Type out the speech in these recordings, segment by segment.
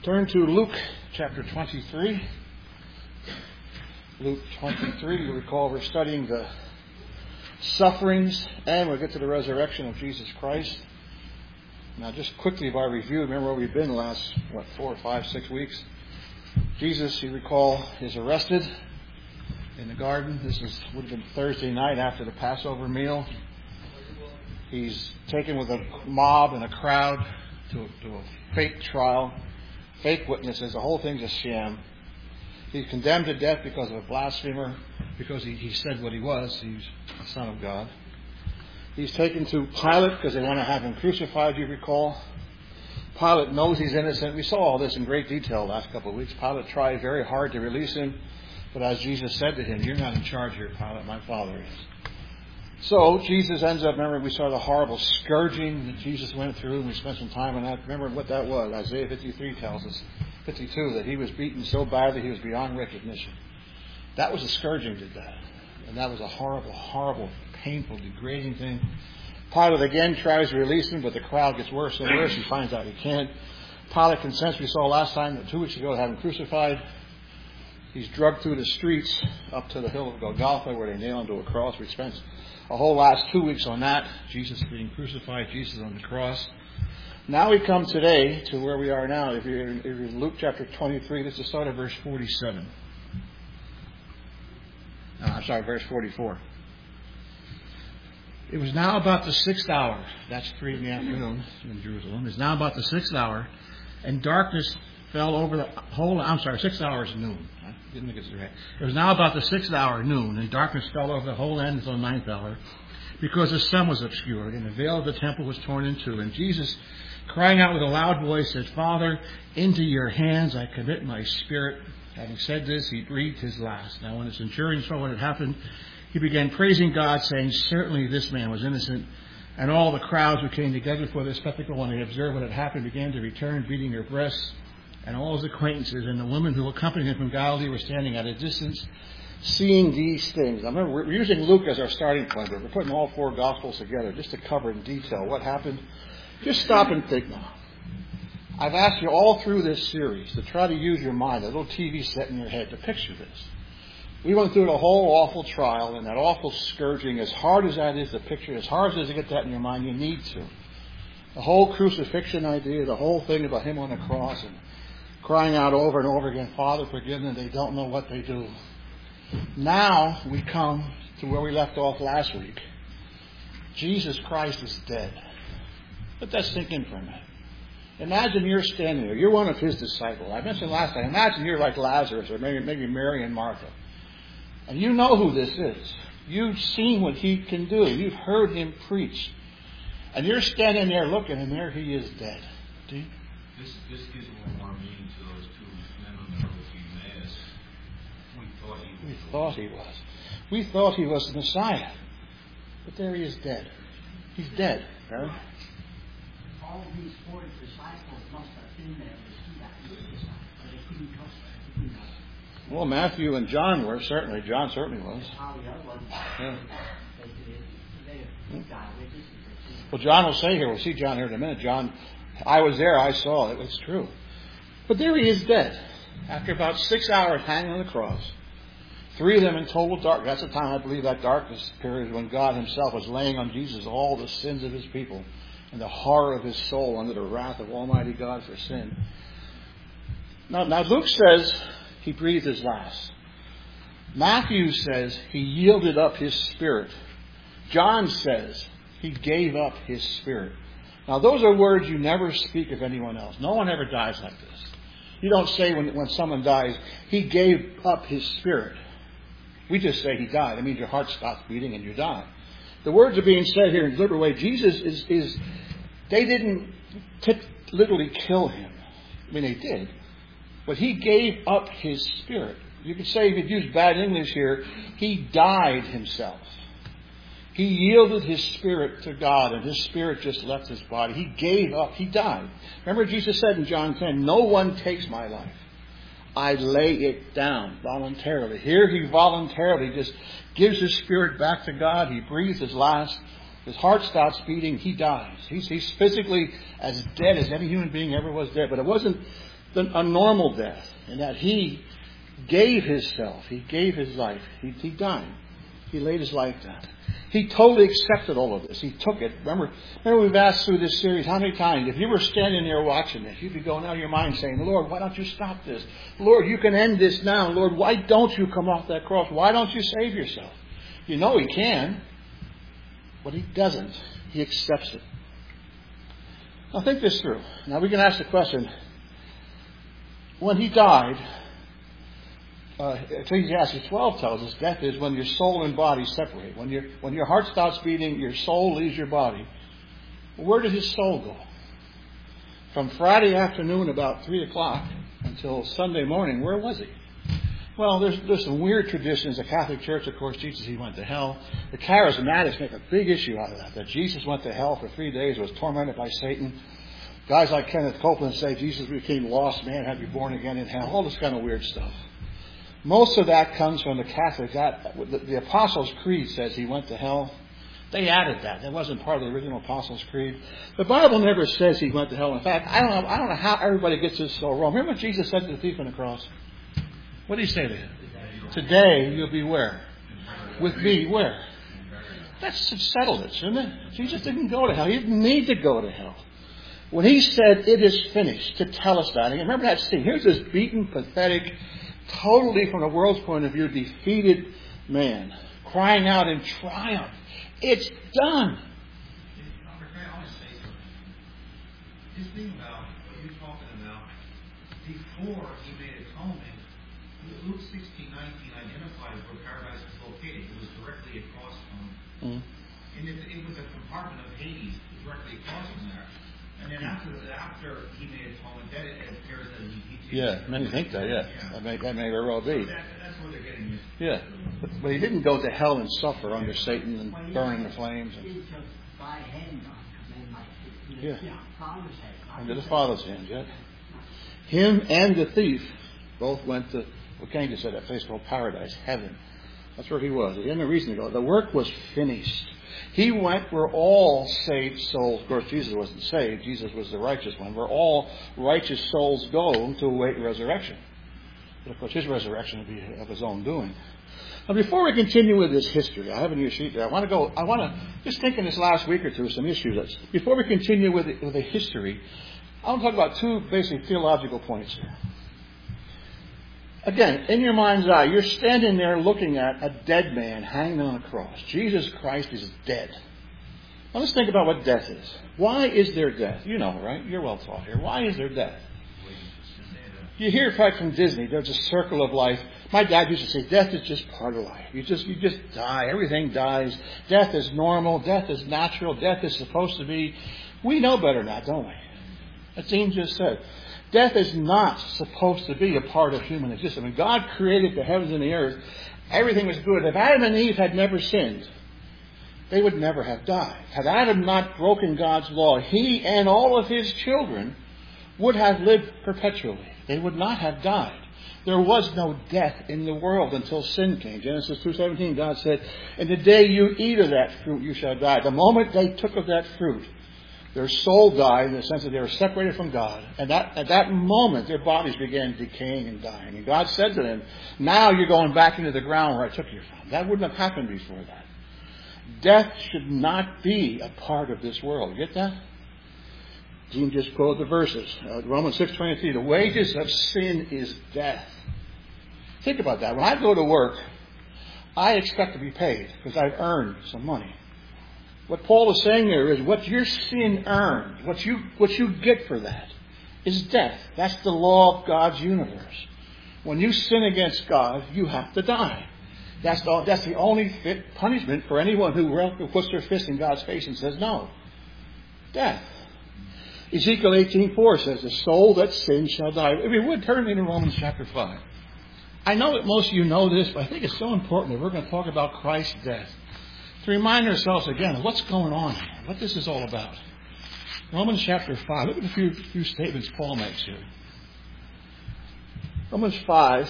Turn to Luke chapter 23. Luke 23, you recall we're studying the sufferings and we'll get to the resurrection of Jesus Christ. Now just quickly by review, remember where we've been the last, 4, 5, 6 weeks. Jesus, you recall, is arrested in the garden. This would have been Thursday night after the Passover meal. He's taken with a mob and a crowd to a fake trial. Fake witnesses, the whole thing's a sham. He's condemned to death because of a blasphemer, because he said what he was. He's the Son of God. He's taken to Pilate because they want to have him crucified, you recall. Pilate knows he's innocent. We saw all this in great detail the last couple of weeks. Pilate tried very hard to release him, but as Jesus said to him, "You're not in charge here, Pilate, my Father is." So Jesus ends up, remember we saw the horrible scourging that Jesus went through, and we spent some time on that. Remember what that was. Isaiah 53 tells us, 52, that he was beaten so badly he was beyond recognition. That was the scourging did that. And that was a horrible, horrible, painful, degrading thing. Pilate again tries to release him, but the crowd gets worse and worse. He finds out he can't. Pilate consents, we saw last time, 2 weeks ago, to have him crucified. He's dragged through the streets up to the hill of Golgotha where they nail him to a cross. We spent a whole last 2 weeks on that. Jesus being crucified, Jesus on the cross. Now we come today to where we are now. If you're in Luke chapter 23, this is start at verse 47. Verse 44. It was now about the 6th hour. That's 3 in the afternoon in Jerusalem. It's now about the 6th hour, and darkness fell over the whole. 6 hours noon. I didn't think it's right. It was now about the 6th hour, noon, and darkness fell over the whole end until the 9th hour, because the sun was obscured, and the veil of the temple was torn in two. And Jesus, crying out with a loud voice, said, "Father, into your hands I commit my spirit." Having said this, he breathed his last. Now when the centurion saw what had happened, he began praising God, saying, "Certainly this man was innocent." And all the crowds who came together for this spectacle, when they observed what had happened, began to return, beating their breasts. And all his acquaintances and the women who accompanied him from Galilee were standing at a distance, seeing these things. Now remember, we're using Luke as our starting point, but we're putting all 4 Gospels together just to cover in detail what happened. Just stop and think now. I've asked you all through this series to try to use your mind, a little TV set in your head, to picture this. We went through the whole awful trial and that awful scourging. As hard as that is to picture, as hard as it is to get that in your mind, you need to. The whole crucifixion idea, the whole thing about him on the cross and crying out over and over again, "Father, forgive them, they don't know what they do." Now we come to where we left off last week. Jesus Christ is dead. Let that sink in for a minute. Imagine you're standing there. You're one of his disciples. I mentioned last time, imagine you're like Lazarus or maybe Mary and Martha. And you know who this is. You've seen what he can do. You've heard him preach. And you're standing there looking, and there he is dead. Do you? This gives more meaning to those 2 men on the road to Emmaus. We thought he was. We thought he was the Messiah. But there he is dead. He's dead. Right? All these 4 disciples must have been there to see that he was the Messiah, but they couldn't trust him. Well, Matthew and John were, certainly. John certainly was. Yeah. Well, John will say here, we'll see John here in a minute. John, I was there, I saw it. It's true. But there he is dead. After about 6 hours hanging on the cross. 3 of them in total darkness. That's the time I believe that darkness period when God himself was laying on Jesus all the sins of his people and the horror of his soul under the wrath of Almighty God for sin. Now Luke says he breathed his last. Matthew says he yielded up his spirit. John says he gave up his spirit. Now those are words you never speak of anyone else. No one ever dies like this. You don't say when someone dies, he gave up his spirit. We just say he died. It means your heart stops beating and you die. The words are being said here in a deliberate way. Jesus is they didn't literally kill him. I mean, they did. But he gave up his spirit. You could say, if you use bad English here, he died himself. He yielded his spirit to God, and his spirit just left his body. He gave up. He died. Remember Jesus said in John 10, "No one takes my life. I lay it down voluntarily." Here he voluntarily just gives his spirit back to God. He breathes his last. His heart stops beating. He dies. He's physically as dead as any human being ever was dead. But it wasn't a normal death, in that He gave Himself. He gave His life. He died. He laid His life down. He totally accepted all of this. He took it. Remember we've asked through this series how many times, if you were standing there watching this, you'd be going out of your mind saying, Lord, why don't you stop this? Lord, you can end this now. Lord, why don't you come off that cross? Why don't you save yourself? You know He can, but He doesn't. He accepts it. Now think this through. Now we can ask the question, when He died, Ecclesiastes 12 tells us death is when your soul and body separate. When your heart stops beating, your soul leaves your body. Where did His soul go? From Friday afternoon about 3 o'clock until Sunday morning, where was He? Well, there's some weird traditions. The Catholic Church, of course, teaches He went to hell. The Charismatics make a big issue out of that Jesus went to hell for 3 days, was tormented by Satan. Guys like Kenneth Copeland say Jesus became lost man, had to be born again in hell. All this kind of weird stuff. Most of that comes from the Catholic. The Apostles' Creed says He went to hell. They added that. That wasn't part of the original Apostles' Creed. The Bible never says He went to hell. In fact, I don't know how everybody gets this so wrong. Remember what Jesus said to the thief on the cross? What did He say to him? Today you'll be where? With me where? That should settle it, shouldn't it? Jesus didn't go to hell. He didn't need to go to hell. When He said it is finished, to tell us that. And remember that scene. Here's this beaten, pathetic, totally from the world's point of view, defeated man crying out in triumph, it's done. I want to say something. Just think about what you're talking about. Before He made atonement, Luke 16:19 identifies where paradise was located. It was directly across from him. And it was a compartment of Hades directly across from there. And then after He made atonement, then it appears that He Many think that, That may very well be. So that's what they're getting used to. Yeah. But He didn't go to hell and suffer under Satan and burn in the flames. Under the Father's hand, Him and the thief both went to, well, Cain just said that place called paradise, heaven. That's where he was. He had no reason to go. The work was finished. He went where all saved souls, of course Jesus wasn't saved, Jesus was the righteous one, where all righteous souls go to await resurrection. But of course His resurrection will be of His own doing. Now before we continue with this history, I have in your sheet there, I want to just think in this last week or two, some issues. Before we continue with the history, I want to talk about two basic theological points here. Again, in your mind's eye, you're standing there looking at a dead man hanging on a cross. Jesus Christ is dead. Now let's think about what death is. Why is there death? You know, right? You're well taught here. Why is there death? You hear it right from Disney. There's a circle of life. My dad used to say, death is just part of life. You just die. Everything dies. Death is normal. Death is natural. Death is supposed to be. We know better now, don't we? As Dean just said. Death is not supposed to be a part of human existence. When God created the heavens and the earth, everything was good. If Adam and Eve had never sinned, they would never have died. Had Adam not broken God's law, he and all of his children would have lived perpetually. They would not have died. There was no death in the world until sin came. Genesis 2:17, God said, "In the day you eat of that fruit, you shall die." The moment they took of that fruit, their soul died in the sense that they were separated from God. And at that moment, their bodies began decaying and dying. And God said to them, now you're going back into the ground where I took you from. That wouldn't have happened before that. Death should not be a part of this world. Get that? Dean just quoted the verses. Romans 6:23, the wages of sin is death. Think about that. When I go to work, I expect to be paid because I've earned some money. What Paul is saying there is what your sin earned, what you get for that, is death. That's the law of God's universe. When you sin against God, you have to die. That's the only fit punishment for anyone who puts their fist in God's face and says no. Death. Ezekiel 18:4 says, the soul that sins shall die. If we would, turn into Romans chapter 5. I know that most of you know this, but I think it's so important that we're going to talk about Christ's death. To remind ourselves again of what's going on here, what this is all about. Romans chapter 5. Look at a few statements Paul makes here. Romans 5.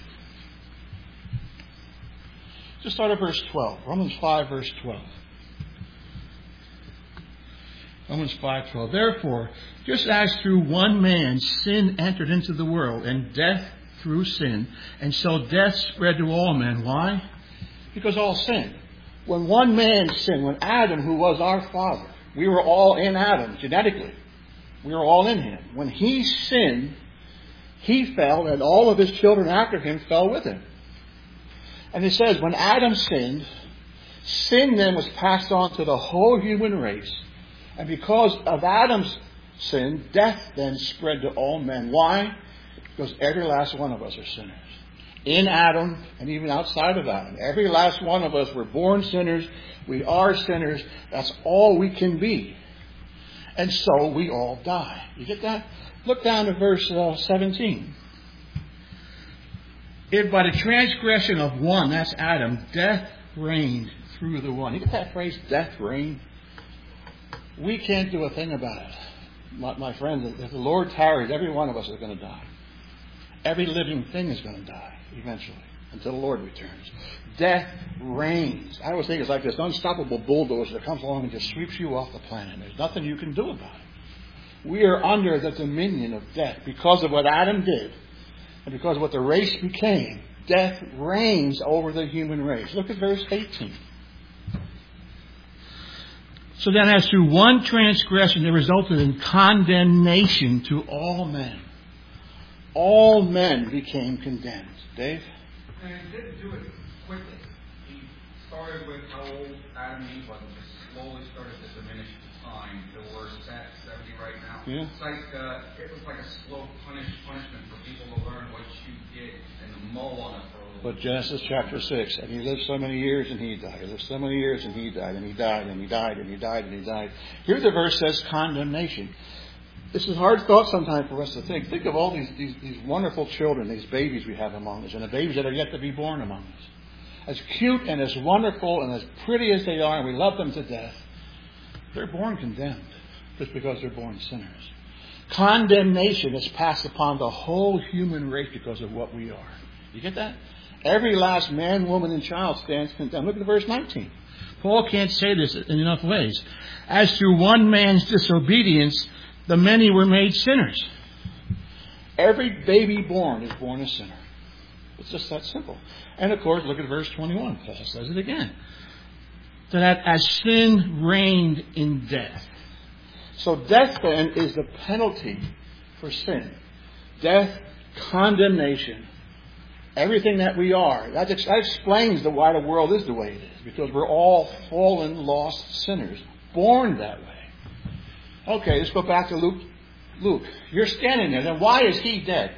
Just start at verse 12. Romans 5, verse 12. Romans 5:12. Therefore, just as through one man sin entered into the world, and death through sin, and so death spread to all men. Why? Because all sinned. When one man sinned, when Adam, who was our father, we were all in Adam genetically. We were all in him. When he sinned, he fell, and all of his children after him fell with him. And it says, when Adam sinned, sin then was passed on to the whole human race. And because of Adam's sin, death then spread to all men. Why? Because every last one of us are sinners. In Adam and even outside of Adam. Every last one of us were born sinners. We are sinners. That's all we can be. And so we all die. You get that? Look down to verse 17. If by the transgression of one, that's Adam, death reigned through the one. You get that phrase, death reigned? We can't do a thing about it. My friends, if the Lord tarries, every one of us is going to die. Every living thing is going to die eventually until the Lord returns. Death reigns. I always think it's like this unstoppable bulldozer that comes along and just sweeps you off the planet. There's nothing you can do about it. We are under the dominion of death because of what Adam did and because of what the race became. Death reigns over the human race. Look at verse 18. So then as through one transgression there resulted in condemnation to all men. All men became condemned. Dave? And he didn't do it quickly. He started with how old Adam and Eve was and just slowly started to diminish the time. We're at 70 right now. Yeah. It's like, it was like a slow punishment for people to learn what you did and to mull on it for a little But Genesis chapter 6, and he lived so many years and he died. He lived so many years and he died, and he died, and he died, and he died, and he died. Here the verse says condemnation. This is hard thought sometimes for us to think. Think of all these wonderful children, these babies we have among us, and the babies that are yet to be born among us. As cute and as wonderful and as pretty as they are, and we love them to death, they're born condemned just because they're born sinners. Condemnation is passed upon the whole human race because of what we are. You get that? Every last man, woman, and child stands condemned. Look at verse 19. Paul can't say this in enough ways. As through one man's disobedience, the many were made sinners. Every baby born is born a sinner. It's just that simple. And of course, look at verse 21. Paul says it again. That as sin reigned in death. So death then is the penalty for sin. Death, condemnation, everything that we are. That explains why the world is the way it is. Because we're all fallen, lost sinners. Born that way. Okay, let's go back to Luke. Luke, you're standing there. Then why is he dead?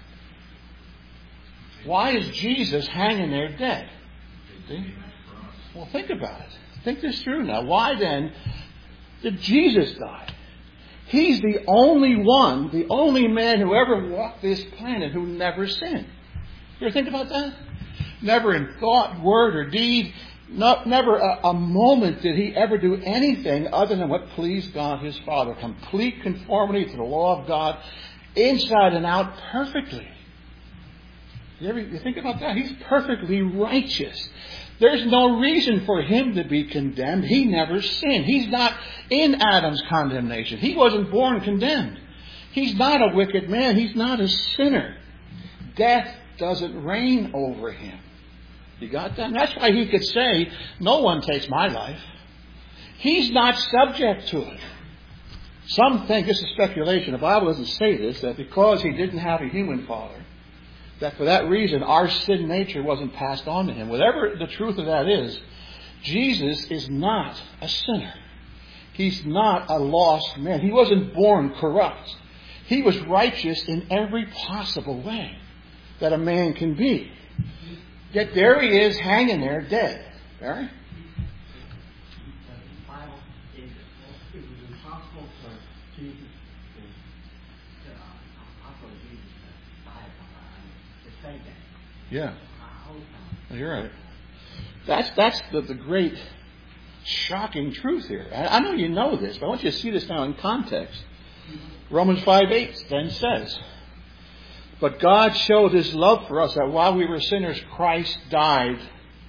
Why is Jesus hanging there dead? See? Well, think about it. Think this through now. Why then did Jesus die? He's the only one, the only man who ever walked this planet who never sinned. You ever think about that? Never in thought, word, or deed. Never a moment did he ever do anything other than what pleased God his Father. Complete conformity to the law of God, inside and out, perfectly. You think about that? He's perfectly righteous. There's no reason for him to be condemned. He never sinned. He's not in Adam's condemnation. He wasn't born condemned. He's not a wicked man. He's not a sinner. Death doesn't reign over him. You got that? And that's why he could say, no one takes my life. He's not subject to it. Some think, this is speculation, the Bible doesn't say this, that because he didn't have a human father, that for that reason our sin nature wasn't passed on to him. Whatever the truth of that is, Jesus is not a sinner. He's not a lost man. He wasn't born corrupt. He was righteous in every possible way that a man can be. Yet there he is hanging there dead. Barry? The Bible says it was impossible for Jesus to say that. Yeah. You're right. That's the great shocking truth here. I know you know this, but I want you to see this now in context. Romans 5:8 then says, but God showed his love for us that while we were sinners, Christ died.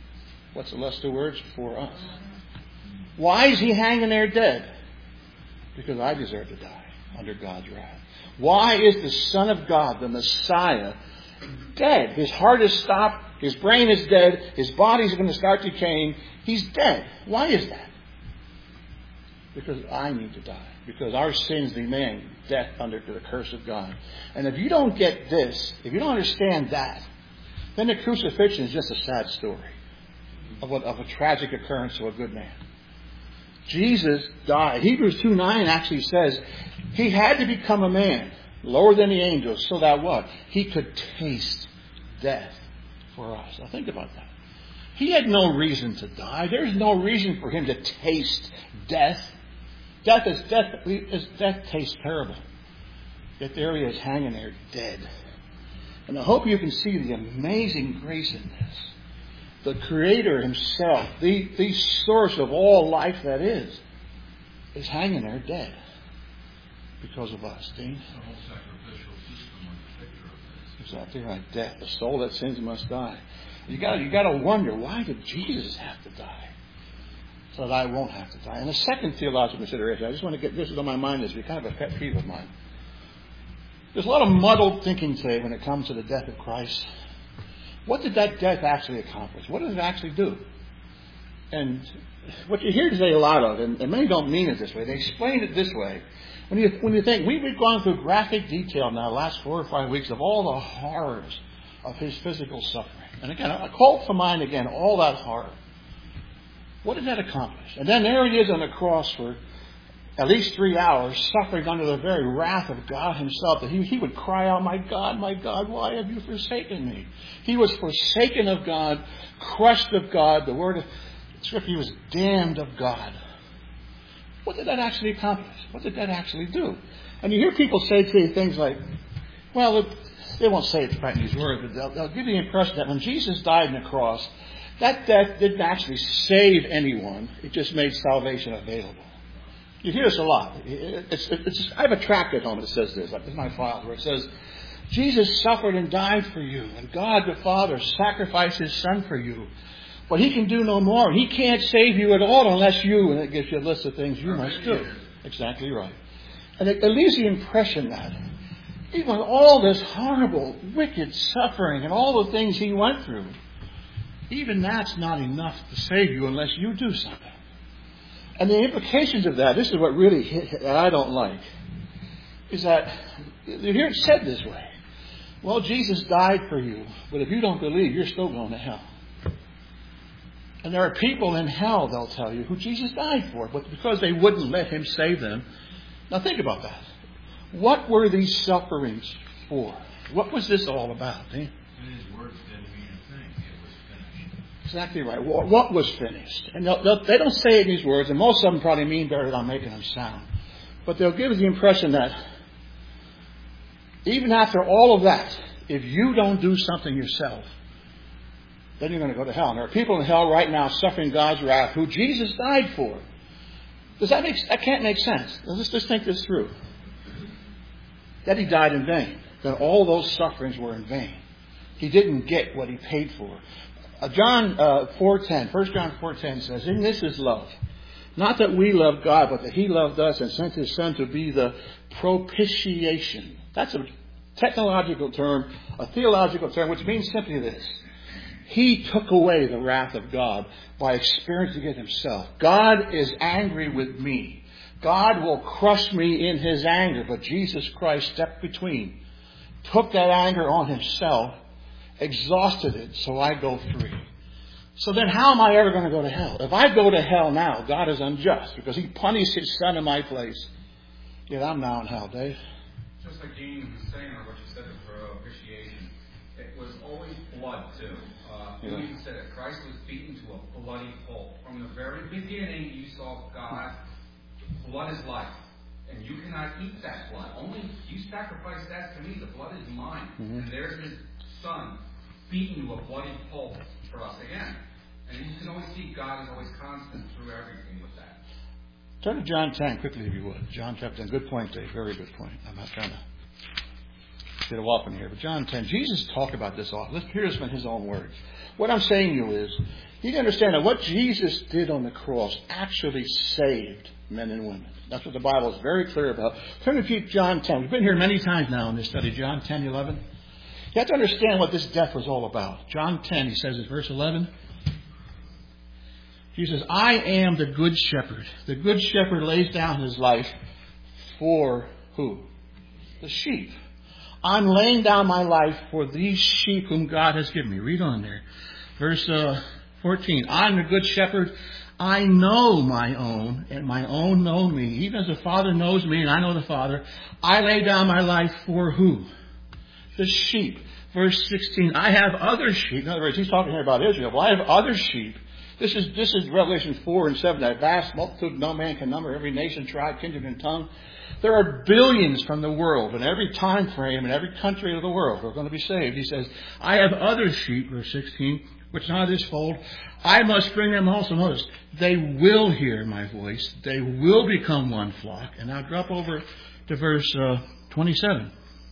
What's the last two words? For us. Why is he hanging there dead? Because I deserve to die under God's wrath. Why is the Son of God, the Messiah, dead? His heart is stopped. His brain is dead. His body's going to start decaying. He's dead. Why is that? Because I need to die. Because our sins demand death under the curse of God. And if you don't get this, if you don't understand that, then the crucifixion is just a sad story of a tragic occurrence to a good man. Jesus died. Hebrews 2:9 actually says he had to become a man, lower than the angels, so that what? He could taste death for us. Now think about that. He had no reason to die. There's no reason for him to taste death. Death tastes terrible. Yet there he is hanging there dead. And I hope you can see the amazing grace in this. The Creator Himself, the source of all life that is hanging there dead because of us, Dean. The whole sacrificial system was a picture of this. Exactly right. Death. The soul that sins must die. You got to wonder, why did Jesus have to die? So that I won't have to die. And the second theological consideration, I just want to get this on my mind, is kind of a pet peeve of mine. There's a lot of muddled thinking today when it comes to the death of Christ. What did that death actually accomplish? What did it actually do? And what you hear today a lot of, and many don't mean it this way, they explain it this way. When you think, we've gone through graphic detail now the last 4 or 5 weeks of all the horrors of His physical suffering. And again, I call to mind again all that horror. What did that accomplish? And then there He is on the cross for at least 3 hours, suffering under the very wrath of God Himself, that he would cry out, my God, why have you forsaken me? He was forsaken of God, crushed of God. The word of Scripture, He was damned of God. What did that actually accomplish? What did that actually do? And you hear people say today things like, well, they won't say it right in these words, but they'll give you the impression that when Jesus died on the cross, that death didn't actually save anyone. It just made salvation available. You hear this a lot. I have a tract at home that says this, like in my files, where it says, Jesus suffered and died for you, and God the Father sacrificed His Son for you. But He can do no more. He can't save you at all unless you, and it gives you a list of things you must do. Exactly right. And it leaves the impression that even all this horrible, wicked suffering and all the things He went through, even that's not enough to save you unless you do something. And the implications of that, this is what really I don't like, is that you hear it said this way. Well, Jesus died for you, but if you don't believe, you're still going to hell. And there are people in hell, they'll tell you, who Jesus died for, but because they wouldn't let Him save them. Now think about that. What were these sufferings for? What was this all about? Eh? And His words didn't mean a thing. It was finished. Exactly right. What was finished? And they don't say it in these words, and most of them probably mean better than I'm making them sound. But they'll give us the impression that even after all of that, if you don't do something yourself, then you're going to go to hell. And there are people in hell right now suffering God's wrath who Jesus died for. That can't make sense. Let's just think this through. That He died in vain. That all those sufferings were in vain. He didn't get what He paid for. John 4:10, 1 John 4:10 says, in this is love. Not that we love God, but that He loved us and sent His Son to be the propitiation. That's a technological term, a theological term, which means simply this. He took away the wrath of God by experiencing it Himself. God is angry with me. God will crush me in His anger, but Jesus Christ stepped between, took that anger on Himself, exhausted it, so I go free. So then how am I ever going to go to hell? If I go to hell now, God is unjust because He punished His Son in my place. Yet I'm now in hell, Dave. Just like Gene was saying, or what you said for propitiation, it was always blood too. You even said that Christ was beaten to a bloody pulp. From the very beginning, you saw God. Blood is life, and you cannot eat that blood. Only you sacrifice that to me. The blood is mine, and there's His Son beaten to a bloody pulp for us again. And you can always see God is always constant through everything with that. Turn to John 10 quickly, if you would. John chapter 10. Good point, Dave. Very good point. I'm not trying to get off in here, but John 10, Jesus talked about this often. Let's hear this in his own words. What I'm saying to you is, you need to understand that what Jesus did on the cross actually saved men and women. That's what the Bible is very clear about. Turn to John 10. We've been here many times now in this study, John 10, 11. You have to understand what this death was all about. John 10, he says in verse 11, he says, I am the good shepherd. The good shepherd lays down his life for who? The sheep. I'm laying down my life for these sheep whom God has given me. Read on there. Verse 14. I'm the good shepherd. I know my own, and my own know me. Even as the Father knows me, and I know the Father, I lay down my life for who? The sheep. Verse 16. I have other sheep. In other words, he's talking here about Israel. Well, I have other sheep. This is Revelation 4 and 7. That vast multitude no man can number, every nation, tribe, kindred, and tongue. There are billions from the world, in every time frame, in every country of the world who are going to be saved. He says, I have other sheep, verse 16, which not of this fold. I must bring them also. Notice, they will hear my voice. They will become one flock. And now drop over to verse 27.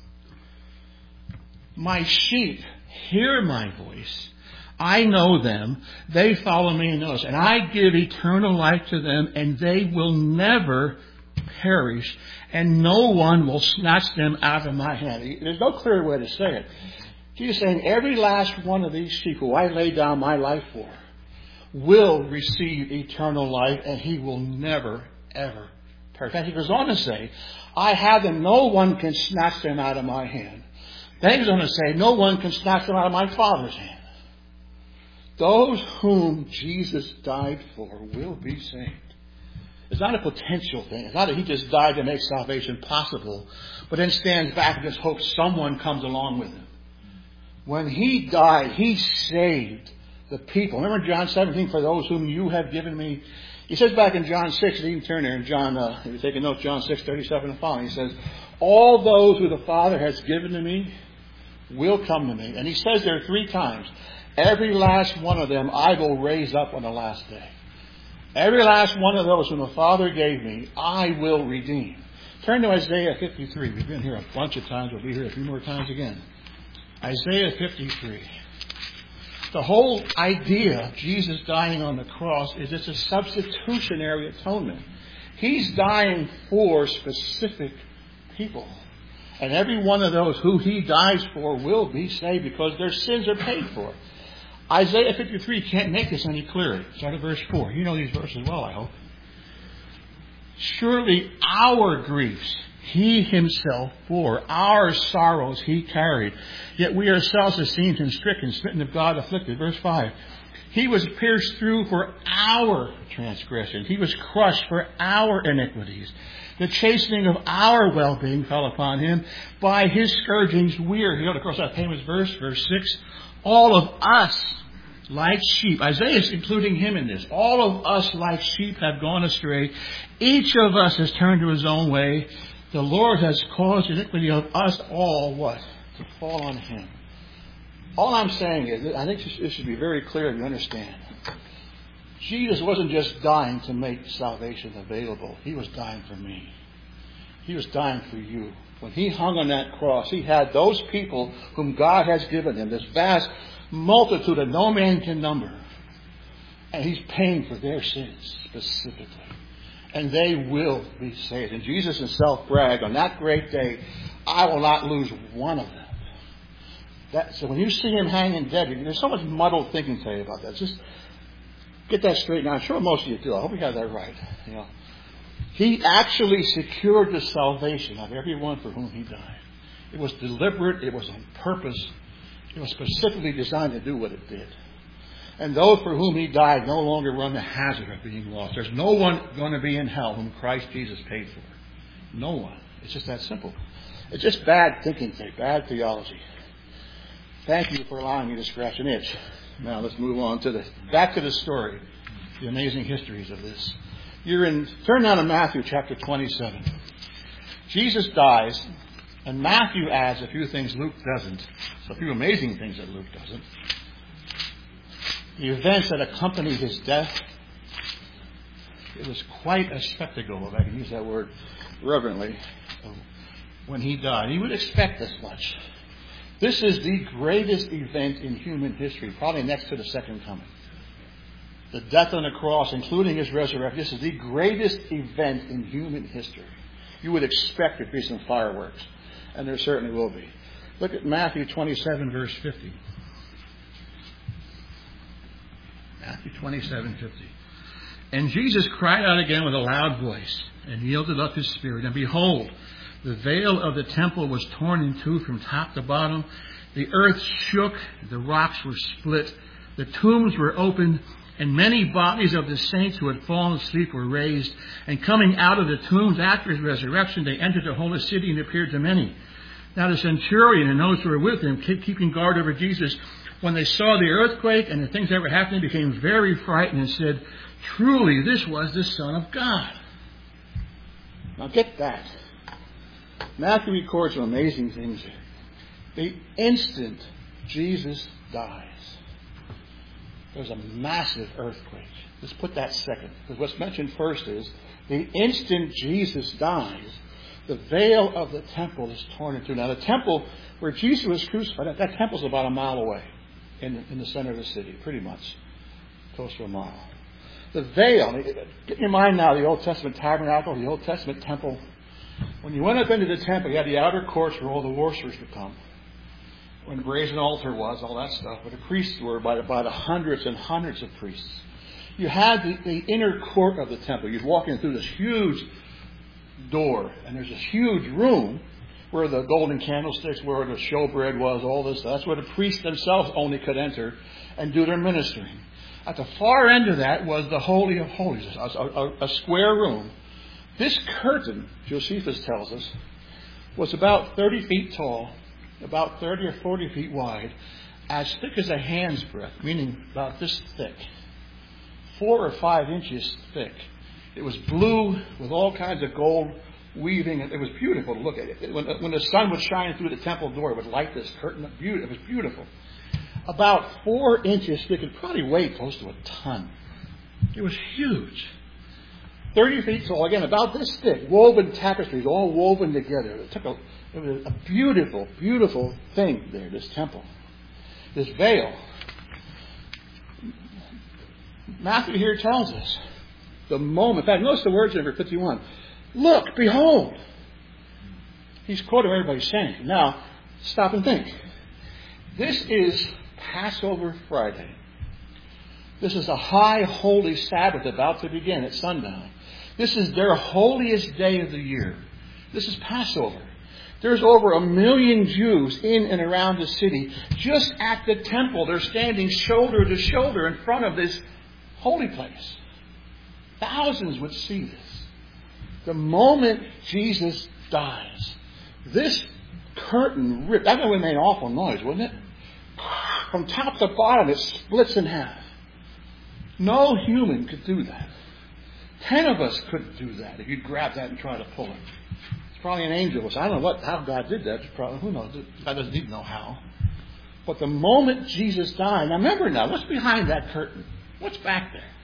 My sheep hear my voice. I know them. They follow me and notice. And I give eternal life to them, and they will never perish, and no one will snatch them out of my hand. There's no clear way to say it. Jesus is saying every last one of these sheep who I lay down my life for will receive eternal life, and he will never, ever perish. And he goes on to say, I have them, no one can snatch them out of my hand. Then he goes on to say, no one can snatch them out of my Father's hand. Those whom Jesus died for will be saved. It's not a potential thing. It's not that he just died to make salvation possible, but then stands back and just hopes someone comes along with him. When he died, he saved the people. Remember John 17, for those whom you have given me. He says back in John 6, and you can turn there in John, if you take a note, John 6, 37 and following. He says, all those who the Father has given to me will come to me. And he says there 3 times, every last one of them I will raise up on the last day. Every last one of those whom the Father gave me, I will redeem. Turn to Isaiah 53. We've been here a bunch of times. We'll be here a few more times again. Isaiah 53. The whole idea of Jesus dying on the cross is it's a substitutionary atonement. He's dying for specific people. And every one of those who he dies for will be saved because their sins are paid for. Isaiah 53 can't make this any clearer. Start at verse 4. You know these verses well, I hope. Surely our griefs he himself bore, our sorrows he carried. Yet we ourselves have seen him stricken, smitten of God, afflicted. Verse 5. He was pierced through for our transgression. He was crushed for our iniquities. The chastening of our well-being fell upon him. By his scourgings we are healed. Of course, that famous verse 6. All of us, like sheep, Isaiah is including him in this. All of us, like sheep, have gone astray. Each of us has turned to his own way. The Lord has caused iniquity of us all, what? To fall on him. All I'm saying is, I think this should be very clear if you understand. Jesus wasn't just dying to make salvation available. He was dying for me. He was dying for you. When he hung on that cross, he had those people whom God has given him, this vast multitude that no man can number. And he's paying for their sins specifically. And they will be saved. And Jesus himself bragged, on that great day, I will not lose one of them. So when you see him hanging dead, there's so much muddled thinking today about that. Just get that straight now. I'm sure most of you do. I hope you have that right. You know, he actually secured the salvation of everyone for whom he died. It was deliberate. It was on purpose. It was specifically designed to do what it did. And those for whom he died no longer run the hazard of being lost. There's no one going to be in hell whom Christ Jesus paid for. No one. It's just that simple. It's just bad thinking today, bad theology. Thank you for allowing me to scratch an itch. Now let's move on back to the story, the amazing histories of this. Turn now to Matthew chapter 27. Jesus dies, and Matthew adds a few things Luke doesn't. A few amazing things that Luke doesn't. The events that accompanied his death, it was quite a spectacle, if I can use that word reverently. when he died. He would expect this much. This is the greatest event in human history, probably next to the second coming. The death on the cross, including his resurrection, this is the greatest event in human history. You would expect there to be some fireworks, and there certainly will be. Look at Matthew 27, verse 50. Matthew 27:50. And Jesus cried out again with a loud voice, and yielded up his spirit. And behold, the veil of the temple was torn in two from top to bottom. The earth shook, the rocks were split, the tombs were opened, and many bodies of the saints who had fallen asleep were raised. And coming out of the tombs after his resurrection, they entered the holy city and appeared to many. Now the centurion and those who were with him, keeping guard over Jesus, when they saw the earthquake and the things that were happening, became very frightened and said, "Truly, this was the Son of God." Now get that. Matthew records some amazing things here. The instant Jesus dies, there's a massive earthquake. Let's put that second. Because what's mentioned first is, the instant Jesus dies, the veil of the temple is torn in two. Now the temple where Jesus was crucified, that temple's about a mile away in the center of the city, pretty much. Close to a mile. The veil, get in your mind now the Old Testament tabernacle, the Old Testament temple. When you went up into the temple, you had the outer courts where all the worshipers would come. When the brazen altar was, all that stuff. Where the priests were, by the hundreds and hundreds of priests. You had the inner court of the temple. You'd walk in through this huge door, and there's this huge room where the golden candlesticks were, the showbread was, all this. That's where the priests themselves only could enter and do their ministering. At the far end of that was the Holy of Holies, a square room. This curtain, Josephus tells us, was about 30 feet tall, about 30 or 40 feet wide, as thick as a hand's breadth, meaning about this thick, 4 or 5 inches thick. It was blue with all kinds of gold weaving. It was beautiful to look at. When the sun would shine through the temple door, it would light this curtain. It was beautiful. About 4 inches thick. It probably weighed close to a ton. It was huge. 30 feet tall. Again, about this thick. Woven tapestries, all woven together. It was a beautiful, beautiful thing there, this temple. This veil. Matthew here tells us the moment. In fact, notice the words in verse 51. Look, behold. He's quoting what everybody's saying. Now, stop and think. This is Passover Friday. This is a high holy Sabbath about to begin at sundown. This is their holiest day of the year. This is Passover. There's over 1 million Jews in and around the city. Just at the temple, they're standing shoulder to shoulder in front of this holy place. Thousands would see this. The moment Jesus dies, this curtain ripped. That would have made an awful noise, wouldn't it? From top to bottom, it splits in half. No human could do that. 10 of us couldn't do that if you'd grab that and try to pull it. It's probably an angel. I don't know how God did that. It's probably, who knows? God doesn't even know how. But the moment Jesus died, now remember now, what's behind that curtain? What's back there?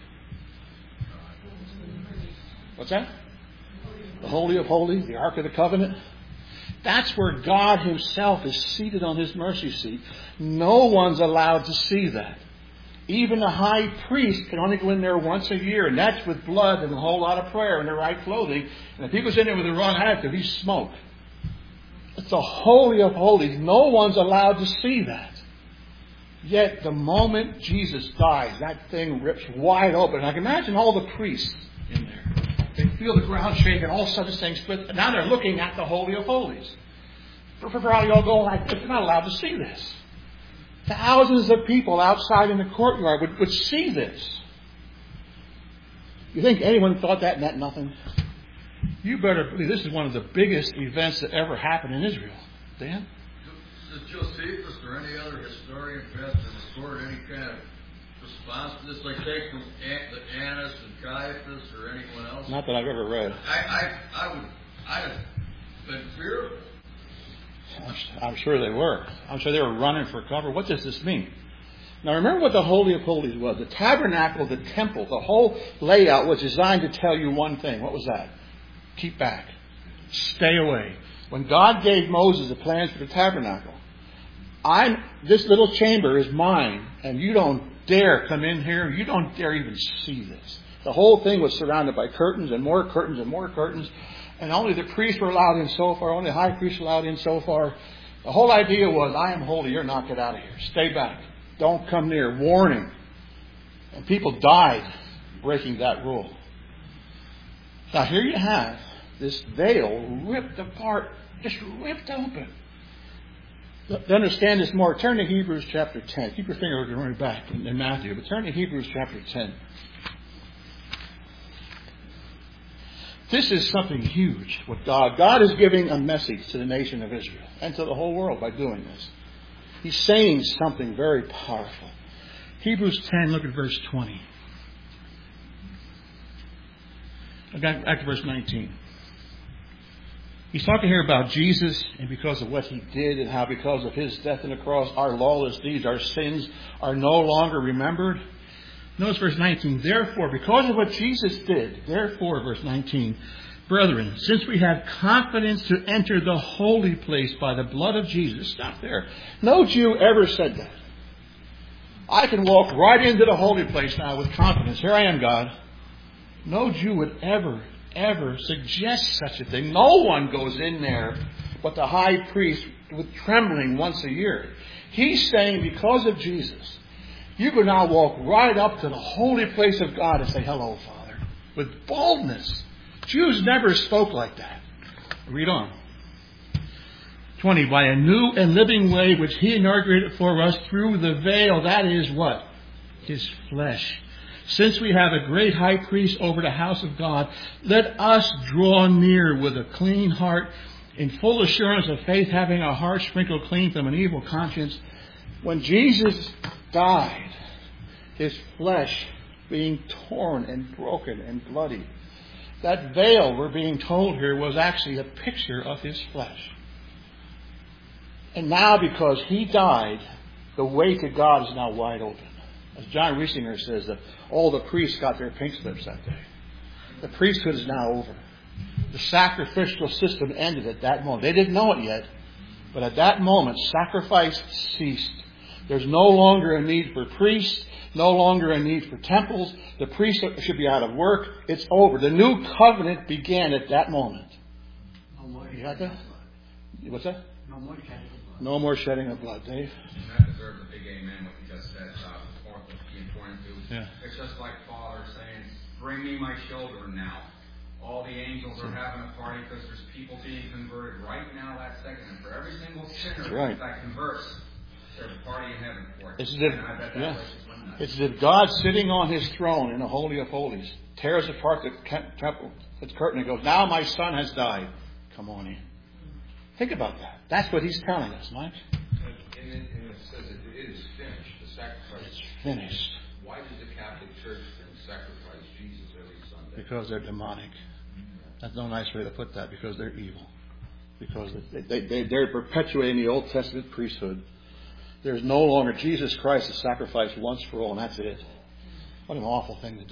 What's that? The Holy of Holies, the Ark of the Covenant. That's where God himself is seated on his mercy seat. No one's allowed to see that. Even the high priest can only go in there once a year, and that's with blood and a whole lot of prayer and the right clothing. And if he goes in there with the wrong attitude, he's smoked. It's the Holy of Holies. No one's allowed to see that. Yet the moment Jesus dies, that thing rips wide open. I can imagine all the priests in there. They feel the ground shake, and all of a sudden this thing splits. Now they're looking at the Holy of Holies. For how you all go like this, they're not allowed to see this. Thousands of people outside in the courtyard would see this. You think anyone thought that meant nothing? You better believe this is one of the biggest events that ever happened in Israel. Dan? Does Josephus or any other historian have to record any kind of response to this, like take from Annas and Caiaphas or anyone else? Not that I've ever read. I'd have been fearful. I'm sure they were. I'm sure they were running for cover. What does this mean? Now remember what the Holy of Holies was. The tabernacle, the temple, the whole layout was designed to tell you one thing. What was that? Keep back. Stay away. When God gave Moses the plans for the tabernacle, this little chamber is mine, and you don't dare come in here. You don't dare even see this. The whole thing was surrounded by curtains and more curtains and more curtains, and only the priests were allowed in so far. Only the high priest allowed in so far. The whole idea was, I am holy. You're not get out of here. Stay back. Don't come near. Warning. And people died breaking that rule. Now here you have this veil ripped apart, just ripped open. To understand this more, turn to Hebrews chapter 10. Keep your finger going back in Matthew, but turn to Hebrews chapter 10. This is something huge. What God is giving a message to the nation of Israel and to the whole world by doing this. He's saying something very powerful. Hebrews 10, look at verse 20. Back to verse 19. He's talking here about Jesus and because of what He did and how because of His death on the cross, our lawless deeds, our sins are no longer remembered. Notice verse 19. Therefore, because of what Jesus did, therefore, verse 19, brethren, since we have confidence to enter the holy place by the blood of Jesus. Stop there. No Jew ever said that. I can walk right into the holy place now with confidence. Here I am, God. No Jew would ever suggest such a thing. No one goes in there but the high priest with trembling once a year. He's saying because of Jesus, you can now walk right up to the holy place of God and say, hello, Father, with boldness. Jews never spoke like that. Read on. 20. By a new and living way which He inaugurated for us through the veil, that is what? His flesh. Since we have a great high priest over the house of God, let us draw near with a clean heart, in full assurance of faith, having our hearts sprinkled clean from an evil conscience. When Jesus died, His flesh being torn and broken and bloody, that veil, we're being told here, was actually a picture of His flesh. And now because He died, the way to God is now wide open. As John Riesinger says, that all the priests got their pink slips that day. The priesthood is now over. The sacrificial system ended at that moment. They didn't know it yet, but at that moment, sacrifice ceased. There's no longer a need for priests, no longer a need for temples. The priests should be out of work. It's over. The new covenant began at that moment. You got that? What's that? No more shedding of blood. No more shedding of blood, Dave. And that deserves a big amen, what you just said, being pointed to. Yeah. It's just like Father saying, bring me my children now. All the angels are having a party because there's people being converted right now that second. And for every single sinner that converts, there's a party in heaven for it. It's as if God sitting on His throne in the Holy of Holies tears apart the temple, the curtain, and goes, now my son has died. Come on in. Think about that. That's what He's telling us, Mike. And it says it is finished. The sacrifice is finished. Why does the Catholic Church then sacrifice Jesus every Sunday? Because they're demonic. That's no nice way to put that. Because they're evil. Because they're perpetuating the Old Testament priesthood. There's no longer Jesus Christ is sacrificed once for all, and that's it. What an awful thing to do.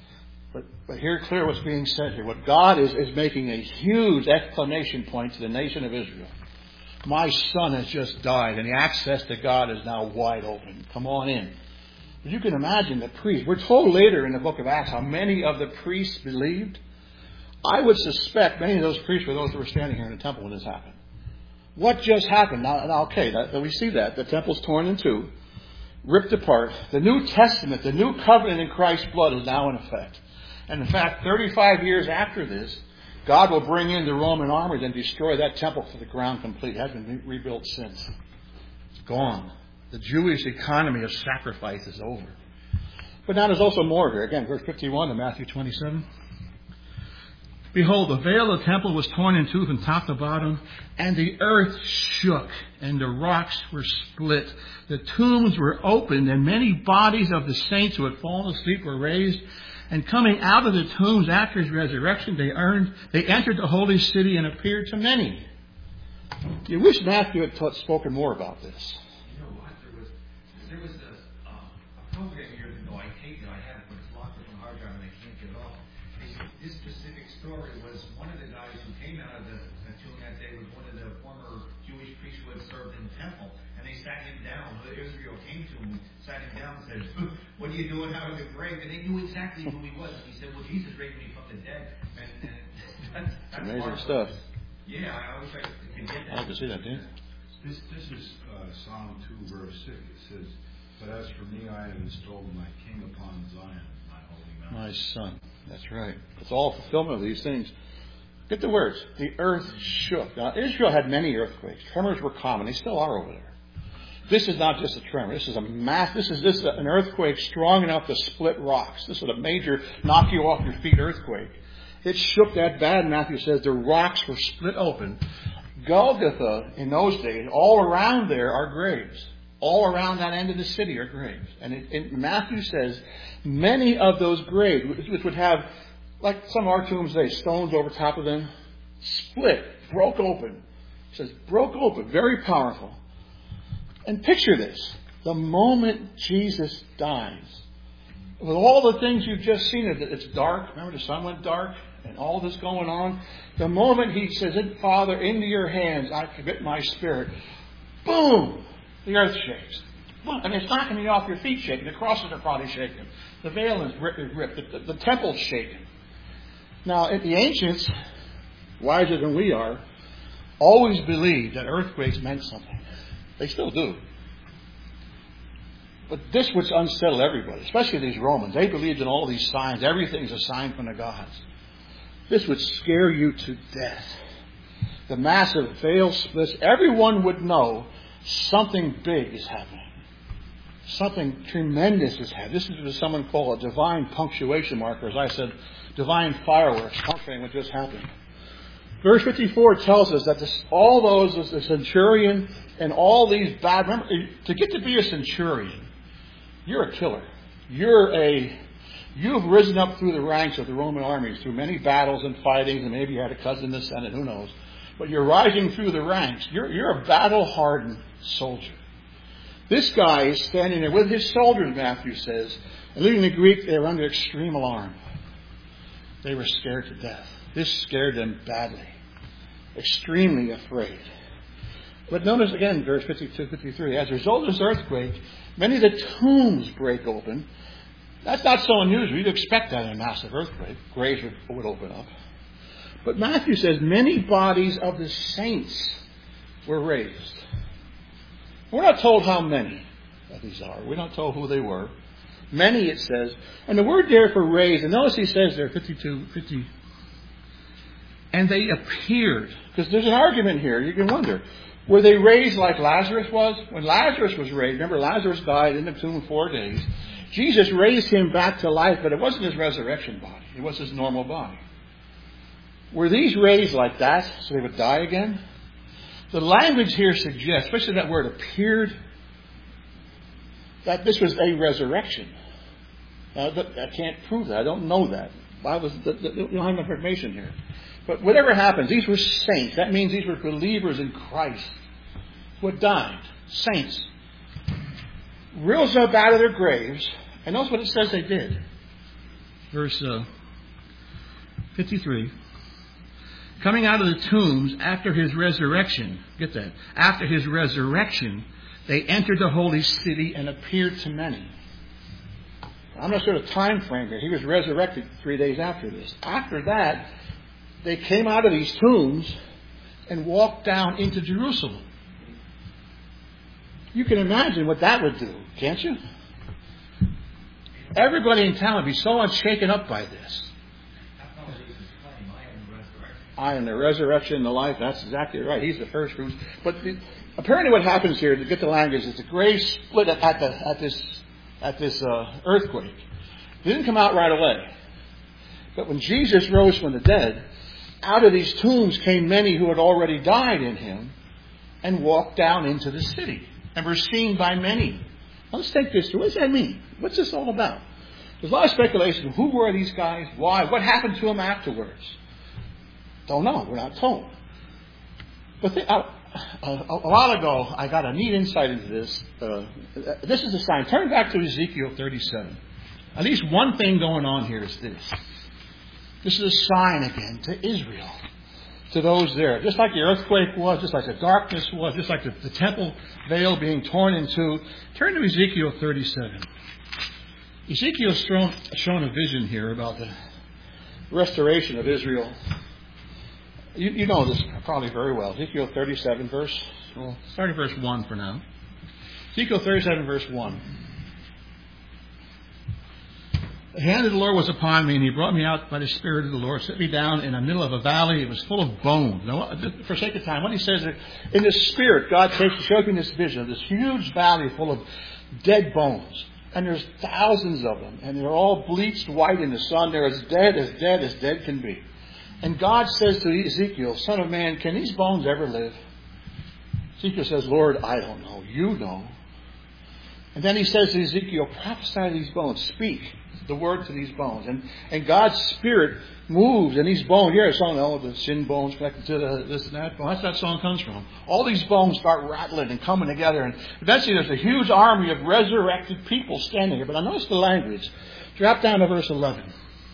But hear clear what's being said here. What God is making a huge exclamation point to the nation of Israel. My son has just died, and the access to God is now wide open. Come on in. But you can imagine the priests. We're told later in the book of Acts how many of the priests believed. I would suspect many of those priests were those who were standing here in the temple when this happened. What just happened? Now okay, we see that. The temple's torn in two, ripped apart. The New Testament, the new covenant in Christ's blood is now in effect. And in fact, 35 years after this, God will bring in the Roman armies and destroy that temple to the ground complete. It hasn't been rebuilt since. It's gone. The Jewish economy of sacrifice is over. But now there's also more here. Again, verse 51 of Matthew 27. Behold, the veil of the temple was torn in two from top to bottom, and the earth shook, and the rocks were split. The tombs were opened, and many bodies of the saints who had fallen asleep were raised. And coming out of the tombs after His resurrection, they entered the holy city and appeared to many. You wish Matthew had spoken more about this. You know what? There was a program years ago. I have it, but it's locked up on hard drive and I can't get it off. this specific story was one of the guys who came out of the tomb that day was one of the former Jewish priests who had served in the temple. And they sat him down. Israel came to him, sat him down and said, "What are you doing out of the grave?" And they knew exactly who he was. And he said, "Well, Jesus raised me from the dead." And that's amazing stuff. Yeah, I wish I could get that. I'd like to see that, Dan. This is Psalm 2, verse 6. It says, "But as for me, I have installed my king upon Zion, my holy mountain." My son. That's right. It's all fulfillment of these things. Get the words. The earth shook. Now, Israel had many earthquakes. Tremors were common. They still are over there. This is not just a tremor. This is an earthquake strong enough to split rocks. This is a major knock you off your feet earthquake. It shook that bad. Matthew says the rocks were split open. Golgotha, in those days, all around there are graves. All around that end of the city are graves. And Matthew says many of those graves, which would have, like some of our tombs today, stones over top of them, split, broke open. It says broke open, very powerful. And picture this. The moment Jesus dies, with all the things you've just seen, it's dark. Remember the sun went dark and all this going on. The moment he says, "Father, into your hands I commit my spirit," boom, the earth shakes. And it's knocking you off your feet shaking. The crosses are probably shaking. The veil is ripped. The temple's shaking. Now, the ancients, wiser than we are, always believed that earthquakes meant something. They still do. But this would unsettle everybody, especially these Romans. They believed in all these signs. Everything's a sign from the gods. This would scare you to death. The massive veil splits. Everyone would know something big is happening. Something tremendous is happening. This is what someone called a divine punctuation marker. As I said, divine fireworks punctuating what just happened. Verse 54 tells us that the centurion and all these bad... Remember, to get to be a centurion, you're a killer. You've risen up through the ranks of the Roman armies through many battles and fightings, and maybe you had a cousin in the Senate, who knows. But you're rising through the ranks. You're a battle-hardened soldier. This guy is standing there with his soldiers, Matthew says. And reading the Greek, they were under extreme alarm. They were scared to death. This scared them badly. Extremely afraid. But notice again, verse 52, 53. As a result of this earthquake, many of the tombs break open. That's not so unusual. You'd expect that in a massive earthquake. Graves would open up. But Matthew says many bodies of the saints were raised. We're not told how many of these are. We're not told who they were. Many, it says. And the word there for raised, and notice he says there, 50. And they appeared. Because there's an argument here. You can wonder. Were they raised like Lazarus was? When Lazarus was raised, remember Lazarus died in the tomb 4 days. Jesus raised him back to life, but it wasn't his resurrection body. It was his normal body. Were these raised like that so they would die again? The language here suggests, especially that word appeared, that this was a resurrection. Now, I can't prove that. I don't know that. You don't have information here. But whatever happens, these were saints. That means these were believers in Christ who had died. Saints. Rose up out of their graves. And notice what it says they did. Verse 53. Coming out of the tombs after his resurrection. Get that. After his resurrection, they entered the holy city and appeared to many. I'm not sure the time frame here. He was resurrected 3 days after this. After that, they came out of these tombs and walked down into Jerusalem. You can imagine what that would do, can't you? Everybody in town would be so unshaken up by this. I am the resurrection and the life. That's exactly right. He's the first fruits. But apparently what happens here, to get the language, is the graves split at this earthquake. It didn't come out right away. But when Jesus rose from the dead, out of these tombs came many who had already died in him and walked down into the city and were seen by many. Now let's take this through. What does that mean? What's this all about? There's a lot of speculation. Who were these guys? Why? What happened to them afterwards? Don't know. We're not told. But a while ago, I got a neat insight into this. This is a sign. Turn back to Ezekiel 37. At least one thing going on here is this. This is a sign again to Israel, to those there. Just like the earthquake was, just like the darkness was, just like the temple veil being torn in two. Turn to Ezekiel 37. Ezekiel's shown a vision here about the restoration of Israel. You know this probably very well. Ezekiel 37, starting verse 1 for now. Ezekiel 37, verse 1. The hand of the Lord was upon me, and He brought me out by the Spirit of the Lord, set me down in the middle of a valley. It was full of bones. Now, for sake of time, what He says there, in the Spirit, God shows me this vision of this huge valley full of dead bones. And there's thousands of them, and they're all bleached white in the sun. They're as dead can be. And God says to Ezekiel, Son of man, can these bones ever live? Ezekiel says, Lord, I don't know. You know. And then He says to Ezekiel, prophesy to these bones. Speak the word to these bones. And God's Spirit moves, and these bones, you hear a song, the shin bones connected to this and that. Well, that's where that song comes from. All these bones start rattling and coming together, and eventually there's a huge army of resurrected people standing here. But I notice the language. Drop down to verse 11.